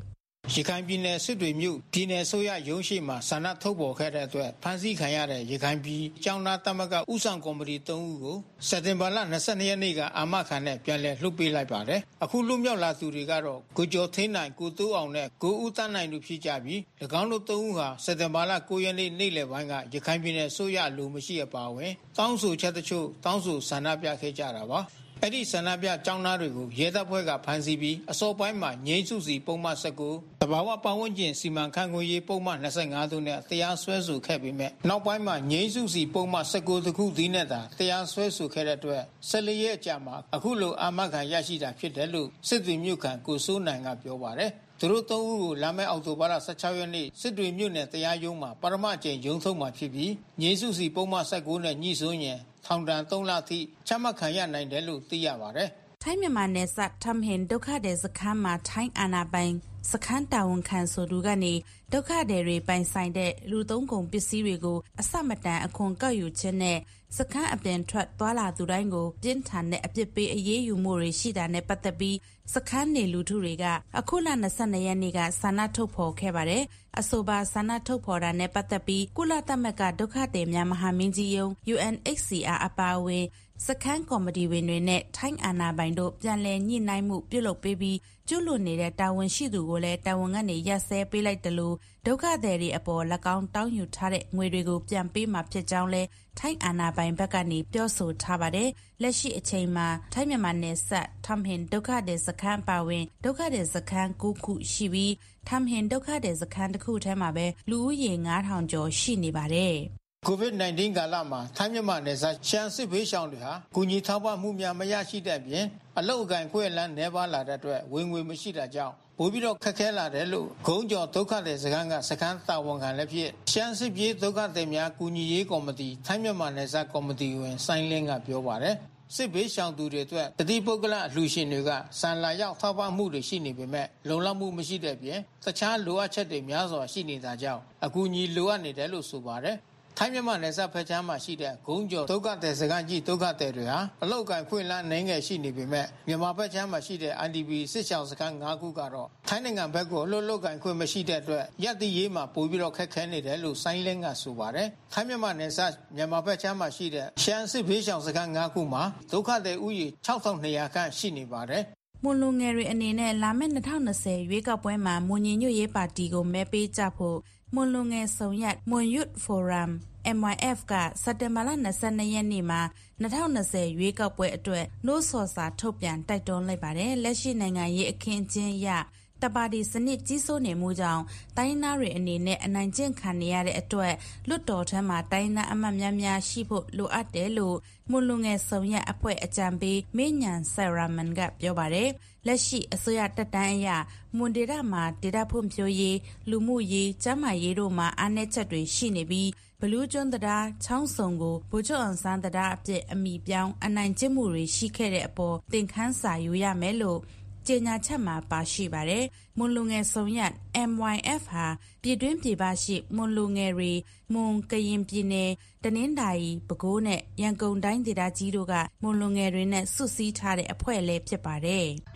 ရခိုင်ပြည်နယ်စစ်တွေမြို့ပြည်နယ်ဆိုရရုံးရှိမှာဆန္ဒထုတ်ပေါ်ခဲ့တဲ့အတွက်ဖမ်းဆီးခံရတဲ့ရခိုင်ပြည်ကျောင်းသားသမဂ္ဂဥဆောင်ကော်မတီ3ဦးကိုစက်တင်ဘာလ22ရက်နေ့ကအာမခံနဲ့ပြန်လည်လွှတ်ပေးလိုက်ပါတယ်။အခုလွတ်မြောက်လာသူတွေကတော့ကိုကျော်ထင်းနိုင်ကိုတိုးအောင်နဲ့ကိုဦးတန်းနိုင်တို့ဖြစ်ကြပြီး၎င်းတို့3ဦးဟာစက်တင်ဘာလ9ရက်နေ့နေ့လယ်ပိုင်းကရခိုင်ပြည်နယ်ဆိုရလူမရှိအပါအဝင်တောင်းဆိုချက်တချို့တောင်းဆိုဆန္ဒပြခဲ့ကြတာပါ။အဲ့ဒီဆန္ဒပြကျောင်းသားတွေကိုရဲတပ်ဖွဲ့ကဖမ်းဆီးပြီးအစောပိုင်းမှာငြိမ်းစုစီပုံမှန်19တဘာဝပတ်ဝန်းကျင်စီမံခန့်ခွဲရေးပုံမှန်25တို့နဲ့တရားစွဲဆိုခဲ့ပေမဲ့နောက်ပိုင်းမှာငြိမ်းစုစီပုံမှန်19တခုတည်းနဲ့သာတရားစွဲဆိုခဲ့တဲ့အတွက်14ရက်ကြာမှာအခုလိုအာမခံရရှိတာဖြစ်တယ်လို့စစ်တွေမြို့ခံကိုစိုးနိုင်ကပြောပါတယ်။သူတို့3ဦးကိုလာမယ့်အောက်တိုဘာလ16ရက်နေ့စစ်တွေမြို့နယ်တရားရုံးမှာပထမကျိန်ရုံးထုတ်မှာဖြစ်ပြီးငြိမ်းစုစီပုံမှန်19နဲ့ညှိစွန်းရင်ထောင်ဒဏ်3လအထိချမှတ်ခံရနိုင်တယ်လို့သိရပါတယ်။ထိုင်းမြန်မာနယ်စပ်ထမ်ဟင်ဒုက္ခသည်စခန်းမှာထိုင်းအာဏာပိုင်စခန်းတာဝန်ခံဆိုသူကနေဒုက္ခသည်တွေပိုင်ဆိုင်တဲ့လူသုံးကုန်ပစ္စည်းတွေကိုအစမတန်အခွန်ကောက်ယူခြင်းနဲ့စခန်းအပြင်ထွက်သွားလာသူတိုင်းကိုပြင်းထန်တဲ့အပြစ်ပေးအရေးယူမှုတွေရှိတာနဲ့ပတ်သက်ပြီးစခန်းနေလူထုတွေကအခုလ22ရက်နေ့ကဆန္ဒထုတ်ဖော်ခဲ့ပါတယ်။အဆိုပါဆန္ဒထုတ်ဖော်တာနဲ့ပတ်သက်ပြီးကုလသမဂ္ဂဒုက္ခသည်များမဟာမင်းကြီးရုံး UNHCR အပါအဝင်စခန်းကော်မတီဝင်တွေနဲ့ထိုင်းအာဏာပိုင်တို့ပြန်လည်ညှိနှိုင်းမှုပြုလုပ်ပေးပြီးကျွလွန်နေတဲ့တာဝန်ရှိသူကိုလည်းတာဝန်ကနေရပ်စဲပေးလိုက်တယ်လို့ဒုက္ခသည်တွေအပေါ်၎င်းတောင်းယူထားတဲ့ငွေတွေကိုပြန်ပေးမှာဖြစ်ကြောင်းလဲထိုင်းအာဏာပိုင်ဘက်ကနေပြောဆိုထားပါတယ်။လက်ရှိအချိန်မှာထိုင်းမြန်မာနယ်စပ်ထမ်ဟင်ဒုက္ခသည်စခန်းပါဝင်ဒုက္ခသည်စခန်း9ခုရှိပြီးထမ်ဟင်ဒုက္ခသည်စခန်းတစ်ခုထဲမှာပဲလူဦးရေ9000ကျော်ရှိနေပါတယ်။ COVID-19 ကာလမှာထိုင်းမြန်မာနယ်စပ်ရှမ်းစစ်ဘေးရှောင်တွေဟာကုညီထောက်ပံ့မှုများမရရှိတဲ့ပြင်အလုတ်အကင်ခွင့်လန်းနေပါလာတဲ့အတွက်ဝင်ငွေမရှိတာကြောင့်ပိုပြီးတော့ခက်ခဲလာတယ်လို့ဂုံးကျော်ဒုက္ခသည်စခန်းကစခန်းတာဝန်ခံလည်းဖြစ်ရှမ်းစစ်ပြေးဒုက္ခသည်များကုညီရေးကော်မတီထိုင်းမြန်မာနယ်စပ်ကော်မတီဝင်စိုင်းလင်းကပြောပါတယ်စစ်ဘေးရှောင်သူတွေအတွက်တတိပုဂ္ဂလအလှူရှင်တွေကစံလာရောက်ထောက်ပံ့မှုတွေရှိနေပေမဲ့လုံလောက်မှုမရှိတဲ့ပြင်တခြားလိုအပ်ချက်တွေများစွာရှိနေတာကြောင့်အကူအညီလိုအပ်နေတယ်လို့ဆိုပါတယ်ထိုင်းမြန်မာနယ်စပ်ဖက်ချမ်းမှာရှိတဲ့ဂုံးကျော်ဒုက္ခသည်စခန်းကြီးဒုက္ခသည်တွေဟာအလောက်ကန်ခွင့်လန်းနိုင်ငယ်ရှိနေပေမဲ့မြန်မာဖက်ချမ်းမှာရှိတဲ့ IDP စစ်ရှောင်စခန်း9ခုကတော့ထိုင်းနိုင်ငံဘက်ကိုအလောက်ကန်ခွင့်မရှိတဲ့အတွက်ရပ်တည်ရေးမှာပိုပြီးတော့ခက်ခဲနေတယ်လို့ဆိုင်းလင်းကဆိုပါတယ်ထိုင်းမြန်မာနယ်စပ်မြန်မာဖက်ချမ်းမှာရှိတဲ့ရှမ်းစစ်ဘေးရှောင်စခန်း9ခုမှာဒုက္ခသည်ဥယျာဉ်6200ခန့်ရှိနေပါတယ်မွန်လူငယ်တွေအနေနဲ့လာမယ့်2020ရွေးကောက်ပွဲမှာမွန်ညီညွတ်ရေးပါတီကိုမဲပေးကြဖို့မွန်လူငယ်ဆောင်ရွက်မွန် Youth Forum MYF ကစက်တင်ဘာလ22ရက်နေ့မှာ2020ရွေးကောက်ပွဲအတွက်နှိုးဆော်စာထုတ်ပြန်တိုက်တွန်းလိုက်ပါတယ်။လက်ရှိနိုင်ငံရေးအခင်းအကျင်းအရတပါတီစနစ်ကြီးစိုးနေမှုကြောင့်တိုင်းသားတွေအနေနဲ့အနိုင်ကျင့်ခံနေရတဲ့အတွက်လွတ်တော်ထမ်းမှာတိုင်းသားအမတ်များရှိဖို့လိုအပ်တယ်လို့မွန်လူငယ်ဆောင်ရွက်အဖွဲ့အကြံပေးမင်းညံဆရာမန်ကပြောပါတယ်။လက်ရှိအစိုးရတပ်တန်းအရမွန်ဒေတာမှာဒေတာဖွံ့ဖြိုးရေးလူမှုရေးကျန်းမာရေးတို့မှာအားနည်းချက်တွေရှိနေပြီးဘလူးကျွန်းတရားချောင်းစုံကိုဗိုလ်ချုပ်အောင်ဆန်းတရားအဖြစ်အမိပြောင်းအနိုင်ကျင့်မှုတွေရှိခဲ့တဲ့အပေါ်သင်ခန်းစာယူရမယ်လို့ကြေညာချက်မှာပါရှိပါတယ်။မွန်လူငယ်ဆောင်ရွက် MYF ဟာပြည်တွင်းပြည်ပရှိမွန်လူငယ်တွေမွန်ကရင်ပြည်နယ်တနင်္သာရီပဲခူးနဲ့ရန်ကုန်တိုင်းဒေသကြီးတို့ကမွန်လူငယ်တွေနဲ့စုစည်းထားတဲ့အဖွဲ့လည်းဖြစ်ပါတယ်။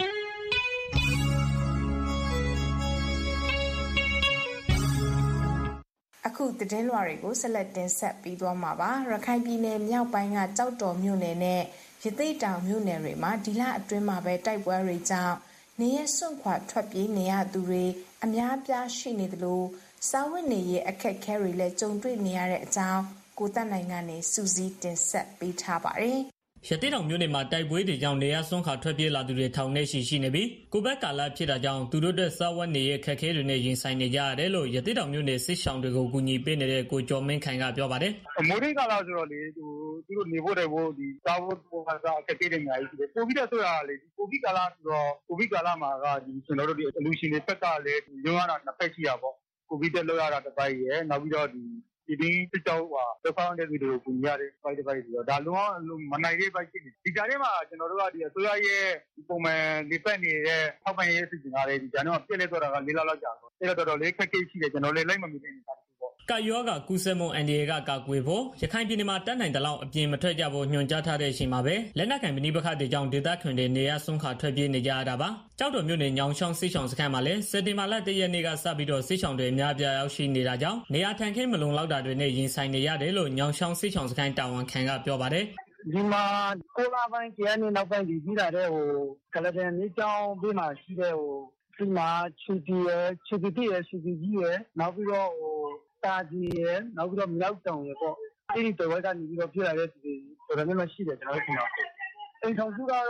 အခုသတင်းလွှာတွေကိုဆက်လက်တင်ဆက်ပြီးသွားမှာပါရခိုင်ပြည်နယ်မြောက်ပိုင်းကကြောက်တော်မြို့နယ်နဲ့ရသေ့တောင်မြို့နယ်တွေမှာဒီလအတွင်းမှာပဲတိုက်ပွဲတွေကြောင့်နေရစွန့်ခွာထွက်ပြေးနေရသူတွေအများပြားရှိနေသလိုစာဝတ်နေရေးအခက်အခဲတွေလည်းကြုံတွေ့နေရတဲ့အကြောင်းကိုသက်နိုင်ကနေစူးစီးတင်ဆက်ပေးထားပါတယ်ရသေ့တောင်မြို့နယ်မှာတိုက်ပွဲတွေကြောင့်နေရစွန့်ခါထွက်ပြေးလာသူတွေထောင်နဲ့ရှိနေပြီးကိုဗစ်ကာလဖြစ်တာကြောင့်သူတို့အတွက်စားဝတ်နေရေးအခက်အခဲတွေနဲ့ရင်ဆိုင်နေကြရတယ်လို့ရသေ့တောင်မြို့နယ်စစ်ရှောင်းတွေကိုကူညီပေးနေတဲ့ကိုကျော်မင်းခိုင်ကပြောပါတယ်။မိုးရိတ်ကာလဆိုတော့လေသူတို့နေဖို့တဲ့ဘို့ဒီစားဖို့အခက်အခဲတွေအများကြီးရှိတယ်။ကိုဗစ်ဆိုတာလေဒီကိုဗစ်ကာလဆိုတော့ကိုဗစ်ကာလမှာကဒီကျွန်တော်တို့ဒီအလူရှင်တွေဘက်ကလည်းရုံးရတာနှစ်ဖက်ရှိတာပေါ့။ကိုဗစ်တက်လောက်ရတာတစ်ပိုင်းရယ်နောက်ပြီးတော့ဒီစစ်တောက်ဒုက္ခရောက်တဲ့သူတွေကိုကူညီရတဲ့ပိုင်းတစ်ပိုင်းဆိုတော့ဒါလုံးဝမနိုင်တဲ့ပိုင်းဖြစ်နေဒီကြားထဲမှာကျွန်တော်တို့ကဒီအစိုးရရဲ့ပုံမှန်နေပတ်နေတဲ့ထောက်ပံ့ရေးအစီအစဉ်တွေဒီကြားထဲမှာပြည့်လဲသွားတာက4လလောက်ကြာတော့အဲ့တော့တော်တော်လေးခက်ခဲရှိတယ်ကျွန်တော်လည်းလိုက်မမီတဲ့နေတာတခုပေါ့ကပ်ရောဂါကူးစက်မှုအန္တရာယ်ကကာကွယ်ဖို့ရခိုင်ပြည်နယ်မှာတတ်နိုင်သလောက်အပြင်မထွက်ကြဖို့ညွှန်ကြားထားတဲ့အချိန်မှာပဲလက်နက်ကိုင်ပဋိပက္ခတွေကြောင့်ဒေသခံတွေနေရစွန့်ခါထွက်ပြေးနေကြရတာပါ။ကျောက်တော်မြို့နယ်ညောင်ချောင်းစစ်ဆောင်စခန်းမှာလည်းစက်တင်ဘာလ 1 ရက်နေ့ကစပြီးတော့စစ်ဆောင်တွေအများပြားရောက်ရှိနေတာကြောင့်နေရာထိုင်ခင်းမလုံလောက်တာတွေနဲ့ရင်ဆိုင်နေရတယ်လို့ညောင်ချောင်းစစ်ဆောင်စခန်းတာဝန်ခံကပြောပါတယ်။ဒီမှာ9 လပိုင်းကျန်နေနောက်ပိုင်းပြီးတာတဲ့ကလဒန်မြေကြောင်းဘေးမှာရှိတဲ့ဒီမှာချူတီရယ်ချူတီရယ်ချူတီကြီးရယ်နောက်ပြီးတော့တာကြီးရယ်နောက်ပြီးတော့မြောက်တောင်ရယ်ပေါ့အဲ့ဒီတော့ကနေပြီးတော့ပြလာတဲ့ဒီတော်တော်များများရှိတယ်ကျွန်တော်တို့ကအိမ်ဆောင်စုကတော့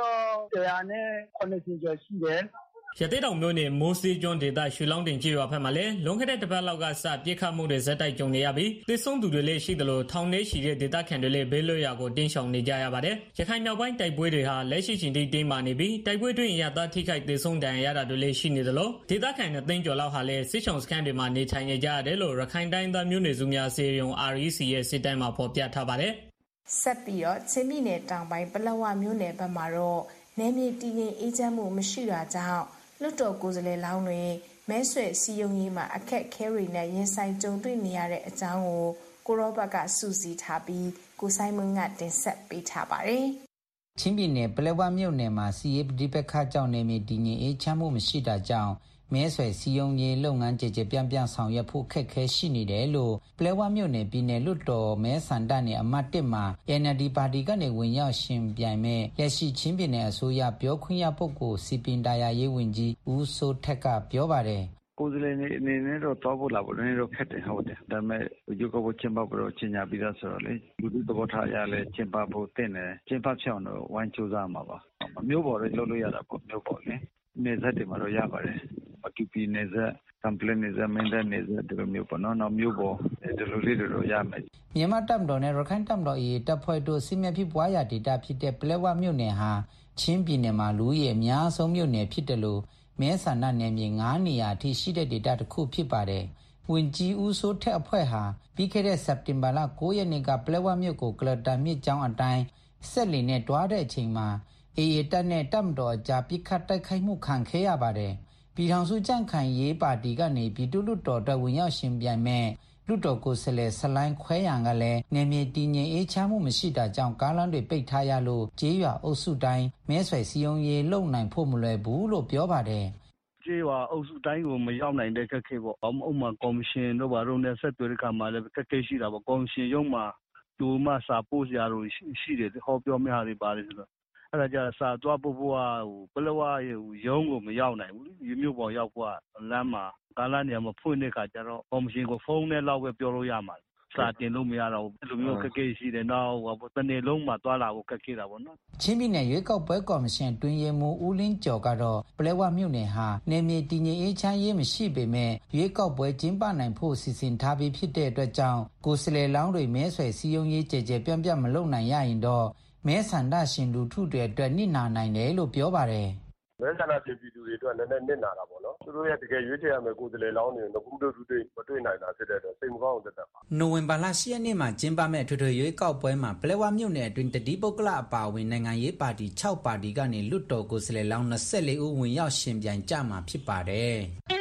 180ကျော်ရှိတယ်ရသေးတောင်မြို့နယ်မိုးစေးကျွန်းဒေသရွှေလောင်းတင်ကျေးရွာဘက်မှာလည်းလွန်ခဲ့တဲ့တစ်ပတ်လောက်ကစပြစ်ခတ်မှုတွေဇက်တိုက်ကြုံနေရပြီးသေဆုံးသူတွေလည်းရှိသလိုထောင်ထဲရှိတဲ့ဒေသခံတွေလည်းဘေးလွတ်ရာကိုတင်းရှောင်နေကြရပါတယ်။ရခိုင်မြောက်ပိုင်းတိုက်ပွဲတွေဟာလက်ရှိချိန်ထိတင်းမာနေပြီးတိုက်ပွဲတွင်အရသာထိခိုက်သေဆုံးဒဏ်ရာရတာတွေလည်းရှိနေသလိုဒေသခံတွေသိန်းကျော်လောက်ဟာလည်းစစ်ဆောင်စခန်းတွေမှာနေထိုင်နေကြရတယ်လို့ရခိုင်တိုင်းသားမျိုးနွယ်စုများစေယုံ REC ရဲ့စစ်တမ်းမှာဖော်ပြထားပါတယ်။ဆက်ပြီးတော့ချင်းပြည်နယ်တောင်ပိုင်းပလက်ဝမြို့နယ်ဘက်မှာတော့နယ်မြေတည်ငြိမ်အေးချမ်းမှုမရှိတာကြောင့်လွတ်တော်ကိုယ်စားလှယ်လောင်းတွေမဲဆွယ်စီယုံရေးမှာအခက်ခဲတွေနဲ့ရင်ဆိုင်ကြုံတွေ့နေရတဲ့အကြောင်းကိုရောဘတ်ကစူးစီးထားပြီးကိုဆိုင်မွန်းကတင်ဆက်ပေးထားပါတယ်။ချင်းပြည်နယ်ပလက်ဝမြို့နယ်မှာစီရေးပဋိပက္ခကြောင့်နေမြေတည်ငြိမ်အေးချမ်းမှုမရှိတာကြောင့်မဲဆွယ်စီယုံရေးလုပ်ငန်းကြကြပြန့်ပြန့်ဆောင်ရွက်ဖို့ခက်ခဲရှိနေတယ်လို့ပလက်ဝမြို့နယ်ပြည်နယ်လွတ်တော်မဲဆန္ဒနယ်အမတ်1မှာ NLD ပါတီကနေဝင်ရောက်ရှင်ပြိုင်မဲ့လက်ရှိချင်းပြည်နယ်အစိုးရပြောခွင့်ရပုဂ္ဂိုလ်စီပင်တာယာရေးဝန်ကြီးဦးစိုးထက်ကပြောပါတယ်ကိုယ်စားလှယ်အနေနဲ့တော့တောဖို့လာဖို့လည်းတော့ခက်တယ်ဟုတ်တယ်ဒါပေမဲ့ရုပ်ကဖို့ကျင်းပဖို့တော့ချိန်ညာပြီးသားဆိုတော့လေလူထုသဘောထားရလဲကျင်းပဖို့တင်တယ်ကျင်းပဖြောင်းတော့ဝိုင်းကြိုးစားမှာပါမျိုးပေါ်တော့လုပ်လို့ရတာပေါ့မျိုးပေါ်လေနေဆက်တွေမှာတော့ရပါတယ်QP နေဆက်ကမ်ပလင်းနေဆက်မင်းတဲ့နေဆက်ဒီလိုမျိုးပေါ့နော်နောက်မျိုးပေါ်ဒီလိုလေးတွေရမယ်မြန်မာတပ်မတော်နဲ့ရခိုင်တပ်မတော်တပ်ဖွဲ့တို့စစ်မြစ်ဖြစ်ပွားရာဒေတာဖြစ်တဲ့ပလက်ဝမြို့နယ်ဟာချင်းပြည်နယ်မှာလူရဲ့အများဆုံးမြို့နယ်ဖြစ်တယ်လို့မဲဆန္ဒနယ်မြေ9နေရာအထိရှိတဲ့ဒေတာတစ်ခုဖြစ်ပါတယ်ဝင်ကြီးဦးစိုးထက်အဖွဲ့ဟာပြီးခဲ့တဲ့စက်တင်ဘာလ9ရက်နေ့ကပလက်ဝမြို့ကိုကလတာမြစ်ကျောင်းအတိုင်းဆက်လီနဲ့တွားတဲ့အချိန်မှာတပ်နဲ့တပ်မတော်အကြားပြစ်ခတ်တိုက်ခိုက်မှုခံခဲ့ရပါတယ်ပြည်ထောင်စုကြံ့ခိုင်ရေးပါတီကနေပြည်သူ့လွှတ်တော်အတွက်ဝင်ရောက်ရှင်ပြိုင်မဲ့လွှတ်တော်ကိုယ်စားလှယ်ဆလိုင်းခွဲရန်ကလည်းနေမြေတည်ငြိမ်အေးချမ်းမှုမရှိတာကြောင့်ကားလမ်းတွေပိတ်ထားရလို့ကျေးရွာအုပ်စုတိုင်းမဲဆွယ်စည်းရုံးရေးလုပ်နိုင်ဖို့မလွယ်ဘူးလို့ပြောပါတယ်ကျေးရွာအုပ်စုတိုင်းကိုမရောက်နိုင်တဲ့ခက်ခဲပေါ့။ဥပမာကော်မရှင်တို့ဘာလို့လဲဆက်သွယ်တဲ့ခါမှာလည်းခက်ခဲရှိတာပေါ့။ကော်မရှင်ရုံးမှာကျိုးမစာပို့စရာတို့ရှိတယ်ဟောပြောများတွေပါတယ်ဆိုတော့အဲ့ဒါကြစာသွားပို့ဖို့ပလက်ဝရုံးကိုမရောက်နိုင်ဘူး။မြို့ပေါ်ရောက်ဖို့လမ်းမှာကားလမ်းနေရာမှာဖွင့်တဲ့ခါကျတော့ကော်မရှင်ကိုဖုန်းနဲ့လောက်ပဲပြောလို့ရမှာစာတင်လို့မရတော့ဘူးအဲ့လိုမျိုးခက်ခဲရှိတယ်နောက်တနေ့လုံးမှာသွားလာဖို့ခက်ခဲတာပေါ့နော်ချင်းပြည်နယ်ရွေးကောက်ပွဲကော်မရှင်တွင်ရဲမှုဦးလင်းကျော်ကတော့ပလက်ဝမြို့နယ်ဟာနေမြေတည်ငြိမ်အေးချမ်းရေးမရှိပေမဲ့ရွေးကောက်ပွဲကျင်းပနိုင်ဖို့စီစဉ်ထားပြီးဖြစ်တဲ့အတွက်ကြောင့်ကိုယ်စားလှယ်လောင်းတွေမဲဆွယ်စည်းရုံးရေးကြကြပြန့်ပြန့်မလုပ်နိုင်ရရင်တော့မဲဆန္ဒရှင်လူထုတွေအတွက်နစ်နာနိုင်တယ်လို့ပြောပါတယ်မဲဆန္ဒရှင်ပြည်သူတွေအတွက်နည်းနည်းနစ်နာတာပေါ့နော်သူတို့ရဲ့တကယ်ရွေးချယ်ရမယ့်ကိုယ်စားလှယ်လောင်းတွေငကူတို့မတွေ့နိုင်တာဖြစ်တဲ့အတွက်စိတ်မကောင်းတဲ့တက်ပါနိုဝင်ဘာလ10ရက်နေ့မှာကျင်းပမဲ့ထွေထွေရွေးကောက်ပွဲမှာပလက်ဝမြို့နယ်အတွင်းတတိပုဂ္ဂလအပါအဝင်နိုင်ငံရေးပါတီ6ပါတီကနေလွတ်တော်ကိုယ်စားလှယ်လောင်း24ဦးဝင်ရောက်ရှင်ပြိုင်ကြမှာဖြစ်ပါတယ်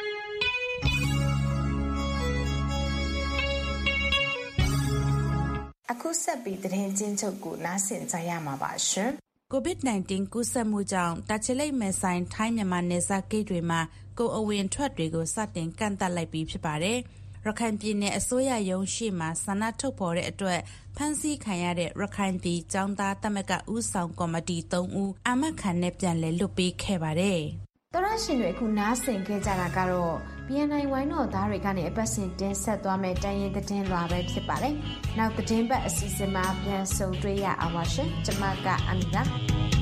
အခုဆက်ပြီးသတင်းချင်းချုပ်ကိုနားဆင်ကြရမှာပါရှင် COVID-19 ကူးစက်မှုကြောင့်တာချီလိတ်မဲဆိုင်ထိုင်းမြန်မာနယ်စပ်ဂိတ်တွေမှာကိုအဝင်ထွက်တွေကိုစတင်ကန့်သတ်လိုက်ပြီးဖြစ်ပါတယ်။ရခိုင်ပြည်နယ်အစိုးရရုံးရှိမှဆန္ဒထုတ်ဖော်တဲ့အတွက်ဖမ်းဆီးခံရတဲ့ရခိုင်ပြည်ကျောင်းသားသမဂ္ဂဦးဆောင်ကော်မတီ3ဦးအာမခံနဲ့ပြန်လည်လွတ်ပေးခဲ့ပါတယ်။တော်ရရှင်တွေအခုနားဆင်ခဲ့ကြတာကတော့ BNI ဝိုင်းတော်သားတွေကနေအပတ်စဉ်တင်ဆက်သွားမယ့်တိုင်းရင်သတင်းလွှာပဲဖြစ်ပါတယ်။နောက်သတင်းပတ်အစီအစဉ်မှာပြန်ဆုံတွေ့ရအောင်ပါရှင်။ကျွန်မကအမီပါ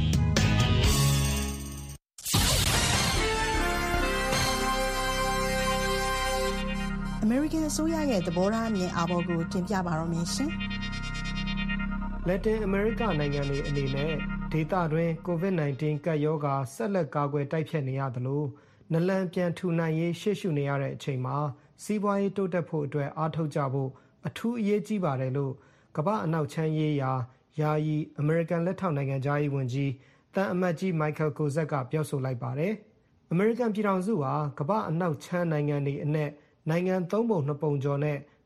အမေရိကန်အစိုးရရဲ့သဘောထားအမြင်အာဘော်ကိုတင်ပြပါတော့မယ်ရှင်။လက်တင်အမေရိကနိုင်ငံတွေအနေနဲ့ဒေသတွင်း COVID-19 ကပ်ရောဂါဆက်လက်ကာကွယ်တိုက်ဖျက်နေရသလိုနလန်ပြန်ထူနိုင်ရေးရှေ့ရှုနေရတဲ့အချိန်မှာစီးပွားရေးတိုးတက်ဖို့အတွက်အားထုတ်ကြဖို့အထူးအရေးကြီးပါတယ်လို့ကမ္ဘာအနောက်ချမ်းရေးရာယာယီအမေရိကန်လက်ထောက်နိုင်ငံသားရေးဝန်ကြီးတန်အမတ်ကြီးမိုက်ကယ်ကိုဇက်ကပြောဆိုလိုက်ပါတယ်။အမေရိကန်ပြည်ထောင်စုဟာကမ္ဘာအနောက်ချမ်းနိုင်ငံတွေအနက်နိုင်ငံ3ပုံ2ပုံကျော်နဲ့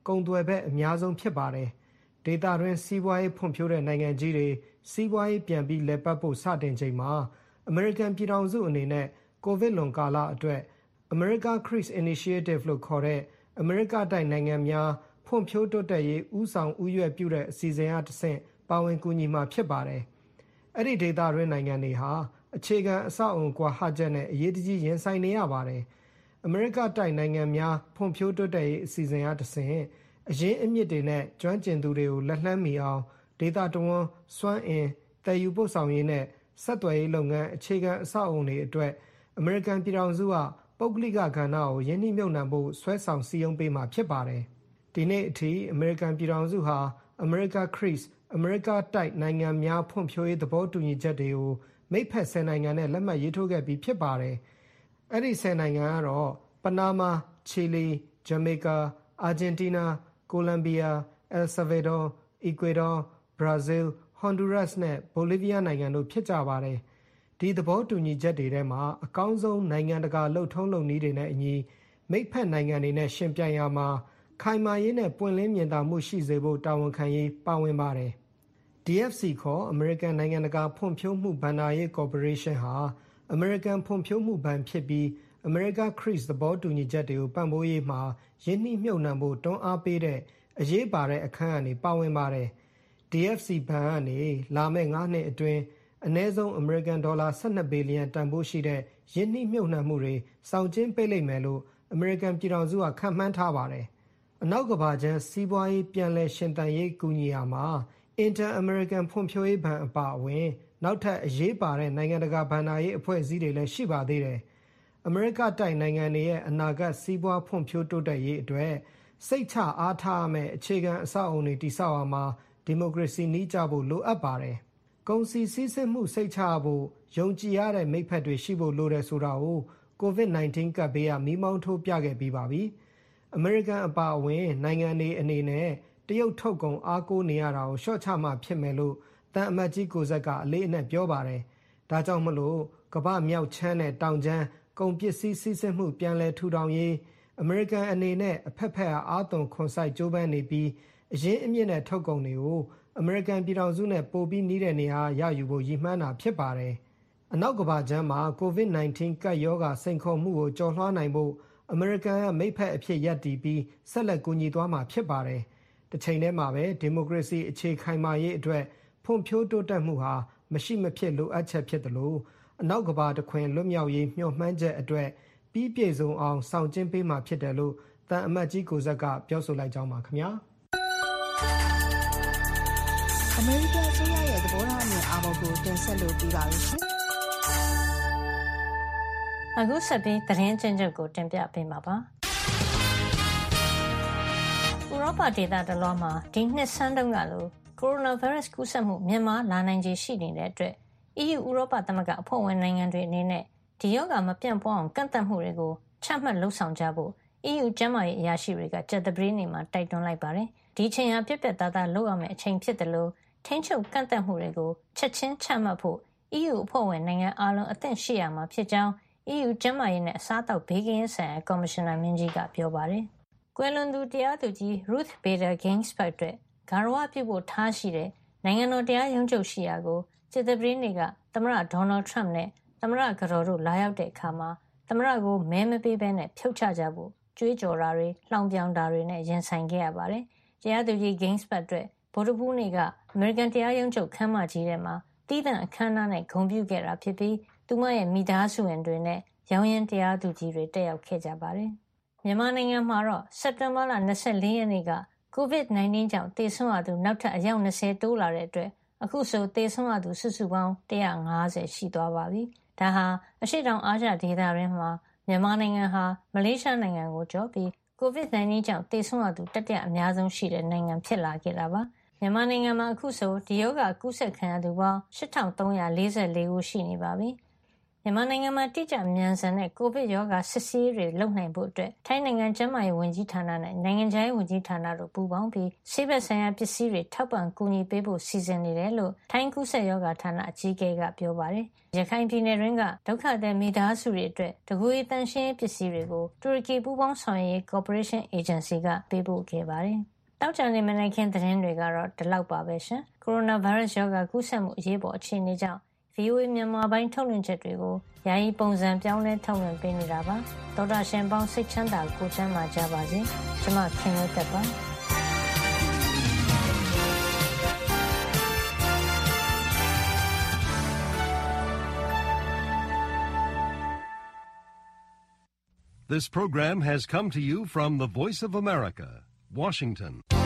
ကုန်သွယ်ဘက်အများဆုံးဖြစ်ပါတယ်။ဒေသတွင်းစီးပွားရေးဖွံ့ဖြိုးတဲ့နိုင်ငံကြီးတွေစီးပွားရေးပြန်ပြီးလည်ပတ်ဖို့စတင်ချိန်မှာအမေရိကန်ပြည်ထောင်စုအနေနဲ့ကိုဗစ်လွန်ကာလအတွက် America Creates Initiative လို့ခေါ်တဲ့အမေရိကတိုက်နိုင်ငံများဖွံ့ဖြိုးတိုးတက်ရေးဦးဆောင်ဦးရွက်ပြုတဲ့အစီအစဉ်အတဆင့်ပါဝင်ကူညီမှာဖြစ်ပါတယ်။အဲ့ဒီဒေသတွင်းနိုင်ငံတွေဟာအခြေခံအဆောက်အအုံကွာဟချက်နဲ့အရေးတကြီးရင်ဆိုင်နေရပါတယ်။အမေရိကတိုက်နိုင်ငံများဖွံ့ဖြိုးတိုးတက်ရေးအစီအစဉ်အတဆင့်အရင်းအမြစ်တွေနဲ့ကျွမ်းကျင်သူတွေကိုလက်လှမ်းမီအောင်ဒေသတွင်းစွမ်းအင်တည်ယူပို့ဆောင်ရေးနဲ့ဆက်သွယ်ရေးလုပ်ငန်းအခြေခံအဆောက်အအုံတွေအတွက်အမေရိကန်ပြည်ထောင်စုကပုဂ္ဂလိကကဏ္ဍကိုယင်းနှိမ့်မြုပ်နှံဖို့ဆွဲဆောင်စည်းရုံးပေးမှာဖြစ်ပါတယ်။ဒီနေ့အထိအမေရိကန်ပြည်ထောင်စုဟာ America Creates အမေရိကတိုက်နိုင်ငံများဖွံ့ဖြိုးရေးသဘောတူညီချက်တွေကိုမိတ်ဖက်10နိုင်ငံနဲ့လက်မှတ်ရေးထိုးခဲ့ပြီးဖြစ်ပါတယ်။အဲ့ဒီ10နိုင်ငံကတော့ပနားမား၊ချီလီ၊ဂျမေကာ၊အာဂျင်တီးနား၊ကိုလံဘီယာ၊အယ်ဆာဗေဒေါ၊အီကွေဒေါ၊ဘရာဇီးလ်၊ဟွန်ဒူရပ်စ်နဲ့ဘိုလီးဗီးယားနိုင်ငံတို့ဖြစ်ကြပါတယ်။ဒီသဘောတူညီချက်တွေထဲမှာအကောင်းဆုံးနိုင်ငံတကာလှုပ်ထုံးလုပ်နည်းတွေနဲ့အညီမိတ်ဖက်နိုင်ငံတွေနဲ့ရှင်ပြိုင်ရာမှာခိုင်မာရေးနဲ့ပွင့်လင်းမြင်သာမှုရှိစေဖို့တာဝန်ခံရေးပါဝင်ပါတယ်။ DFC ခေါ် American နိုင်ငံတကာဖွံ့ဖြိုးမှုဘဏ္ဍာရေးကော်ပိုရေးရှင်းဟာ American ဖွံ့ဖြိုးမှုဘဏ်ဖြစ်ပြီး America Creates သဘောတူညီချက်တွေကိုပံ့ပိုးရေးမှာရင်းနှီးမြှုပ်နှံဖို့တွန်းအားပေးတဲ့အရေးပါတဲ့အခန်းကနေပါဝင်ပါတယ်။ DFC ဘဏ်ကနေလာမယ့်9နှစ်အတွင်းအနည်းဆုံး American ဒေါ်လာ12ဘီလီယံတန်ဖိုးရှိတဲ့ရင်းနှီးမြှုပ်နှံမှုတွေဆောင်ကျဉ်ပေးလိမ့်မယ်လို့ American ပြည်ထောင်စုကခန့်မှန်းထားပါတယ်။အနောက်ကမ္ဘာခြမ်းစီးပွားရေးပြန်လည်ရှင်သန်ရေးကူညီရာမှာ Inter-American ဖွံ့ဖြိုးရေးဘဏ်အပါအဝင်နောက်ထပ်အရေးပါတဲ့နိုင်ငံတကာဘဏ္ဍာရေးအဖွဲ့အစည်းတွေလည်းရှိပါသေးတယ်။ အမေရိကတိုက်နိုင်ငံတွေရဲ့အနာဂတ်စီးပွားဖွံ့ဖြိုးတိုးတက်ရေးအတွက်စိတ်ချအားထားရမယ့်အခြေခံအဆောက်အအုံတွေတည်ဆောက်ရမှာဒီမိုကရေစီနည်းကျဖို့လိုအပ်ပါတယ်။ကုန်စည်စီးဆင်းမှုစိတ်ချရဖို့ယုံကြည်ရတဲ့မိတ်ဖက်တွေရှိဖို့လိုတယ်ဆိုတာကို COVID-19 ကပ်ဘေးကမီးမောင်းထိုးပြခဲ့ပြီးပါပြီ။အမေရိကန်အပါအဝင်နိုင်ငံတွေအနေနဲ့တရုတ်ထုတ်ကုန်အားကိုးနေရတာကိုလျှော့ချမှဖြစ်မယ်လို့တန်အမတ်ကြီးကိုဇက်ကအလေးအနက်ပြောပါတယ်။ဒါကြောင့်မလို့ကမ္ဘာမြောက်ချမ်းနဲ့တောင်ချမ်းကုန်ပစ္စည်းစီးဆင်းမှုပြန်လည်ထူထောင်ရေးအမေရိကန်အနေနဲ့အဖက်ဖက်အားသွန်ခွန်စိုက်ကြိုးပမ်းနေပြီးအရင်းအမြစ်နဲ့ထုတ်ကုန်တွေကိုအမေရိကန်ပြည်ထောင်စုနဲ့ပိုပြီးနှီးတဲ့နေရာရယူဖို့ရည်မှန်းတာဖြစ်ပါတယ်။အနောက်ကမ္ဘာခြမ်းမှာ COVID-19 ကပ်ရောဂါစိန်ခေါ်မှုကိုကျော်လွှားနိုင်ဖို့အမေရိကန်ကမိတ်ဖက်အဖြစ်ရပ်တည်ပြီးဆက်လက်ကူညီသွားမှာဖြစ်ပါတယ်။တစ်ချိန်တည်းမှာပဲဒီမိုကရေစီအခြေခိုင်မာရေးအတွက်ဖွံ့ဖြိုးတိုးတက်မှုဟာမရှိမဖြစ်လိုအပ်ချက်ဖြစ်တယ်လို့အနောက်ကမ္ဘာတစ်ခွင်လွတ်မြောက်ရေးမျှော်မှန်းချက်အတွက်ပြီးပြည့်စုံအောင်ဆောင်ကျဉ်ပေးမှာဖြစ်တယ်လို့တန်အမတ်ကြီးကိုဇက်ကပြောဆိုလိုက်ကြောင်းပါခင်ဗျာ။အမေရိကန်အစိုးရရဲ့သဘောထားအမြင်အာဘော်ကိုတင်ဆက်လို့ပြီးပါပြီရှင်။အခုဆက်ပြီးသတင်းချင်းချုပ်ကိုတင်ပြပေးမှာပါ။ဥရောပဒေသတလွှားမှာဒီနှစ်ဆန်းတုန်းကလိုကိုရိုနာဗိုင်းရပ်စ်ကူးစက်မှုမြင့်မားလာနိုင်ခြေရှိနေတဲ့အတွက် EU ဥရောပသမဂ္ဂအဖွဲ့ဝင်နိုင်ငံတွေအနေနဲ့ဒီရောဂါမပြန့်ပွားအောင်ကန့်သတ်မှုတွေကိုချမှတ်လုပ်ဆောင်ကြဖို့ EU ကျန်းမာရေးအရာရှိတွေကကြာသပတေးနေ့မှာတိုက်တွန်းလိုက်ပါတယ်။ဒီအချိန်ဟာပြတ်ပြတ်သားသားလုပ်ရမယ့်အချိန်ဖြစ်တယ်လို့ထိန်းချုပ်ကန့်သတ်မှုတွေကိုချက်ချင်းချမှတ်ဖို့ EU အဖွဲ့ဝင်နိုင်ငံအားလုံးအသင့်ရှိရမှာဖြစ်ကြောင်း EU ကျန်းမာရေးနဲ့အစားအသောက်ဘေးကင်းရေးဆိုင်ရာကော်မရှင်နာမင်းကြီးကပြောပါတယ်။ကွယ်လွန်သူတရားသူကြီး Ruth Bader Ginsburg အတွက်ဂါရဝပြုဖို့ထားရှိတဲ့နိုင်ငံတော်တရားရုံးချုပ်ရှိရာကိုကြာသပတေးနေ့ကသမ္မတဒေါ်နယ်ထရမ့်နဲ့သမ္မတကတော်တို့လာရောက်တဲ့အခါမှာသမ္မတကိုမဲမပေးဘဲနဲ့ဖြုတ်ချကြဖို့ကြွေးကြော်တာတွေလှောင်ပြောင်တာတွေနဲ့ရင်ဆိုင်ခဲ့ရပါတယ်။တရားသူကြီး Ginsburg အတွက်ဗုဒ္ဓဟူးနေ့ကအမေရိကန်တရားရုံးချုပ်ခန်းမကြီးထဲမှာတည်တံ့အခမ်းအနားနဲ့ဂုဏ်ပြုခဲ့တာဖြစ်ပြီးသူမရဲ့မိသားစုဝင်တွေနဲ့ရောင်းရင်တရားသူကြီးတွေတက်ရောက်ခဲ့ကြပါတယ်။မြန်မာနိုင်ငံမှာတော့စက်တင်ဘာလ24ရက်နေ့က COVID-19 ကြောင့်သေဆုံးရသူနောက်ထပ်အယောက်20တိုးလာတဲ့အတွက်အခုဆိုသေဆုံးရသူစုစုပေါင်း150ရှိသွားပါပြီ။ဒါဟာအရှေ့တောင်အာရှဒေသတွင်းမှာမြန်မာနိုင်ငံဟာမလေးရှားနိုင်ငံကိုကျော်ပြီး COVID-19 ကြောင့်သေဆုံးရသူတတိယအများဆုံးရှိတဲ့နိုင်ငံဖြစ်လာခဲ့တာပါ။မြန်မာနိုင်ငံမှာအခုဆိုဒီရောဂါကူးစက်ခံရသူပေါင်း8344ဦးရှိနေပါပြီ။မြန်မာနိုင်ငံမှာတိကျမြန်ဆန်တဲ့ကိုဗစ်ရောဂါစစ်ဆေးတွေလုပ်နိုင်ဖို့အတွက်ထိုင်းနိုင်ငံကျန်းမာရေးဝန်ကြီးဌာနနဲ့နိုင်ငံခြားရေးဝန်ကြီးဌာနတို့ပူးပေါင်းပြီးဆေးဘက်ဆိုင်ရာပစ္စည်းတွေထောက်ပံ့ကူညီပေးဖို့စီစဉ်နေတယ်လို့ထိုင်းကူးစက်ရောဂါဌာနအကြီးအကဲကပြောပါတယ်။ရခိုင်ပြည်နယ်တွင်းကဒုက္ခသည်မိသားစုတွေအတွက်တကူရေးတန်ရှင်းရေးပစ္စည်းတွေကိုတူရကီပူးပေါင်းဆောင်ရွက်ရေး Cooperation Agency ကပေးပို့ခဲ့ပါတယ်။တောက်ကြနေမနိုင်ခင်သတင်းတွေကတော့ဒီလောက်ပါပဲရှင်။ကိုရိုနာဗိုင်းရပ်စ်ရောဂါကူးစက်မှုအရေးပေါ်အခြေအနေကြောင့်VOA မြန်မာပိုင်းထုတ်လွှင့်ချက်တွေကိုယာယီပုံစံပြောင်းလဲထုတ်လွှင့်ပေးနေတာပါသောတာရှင်ပေါင်းစိတ်ချမ်းသာကိုယ်ချမ်းသာကြပါစေကျွန်မခင်လေးတက်ပါ This program has come to you from the Voice of America, Washington.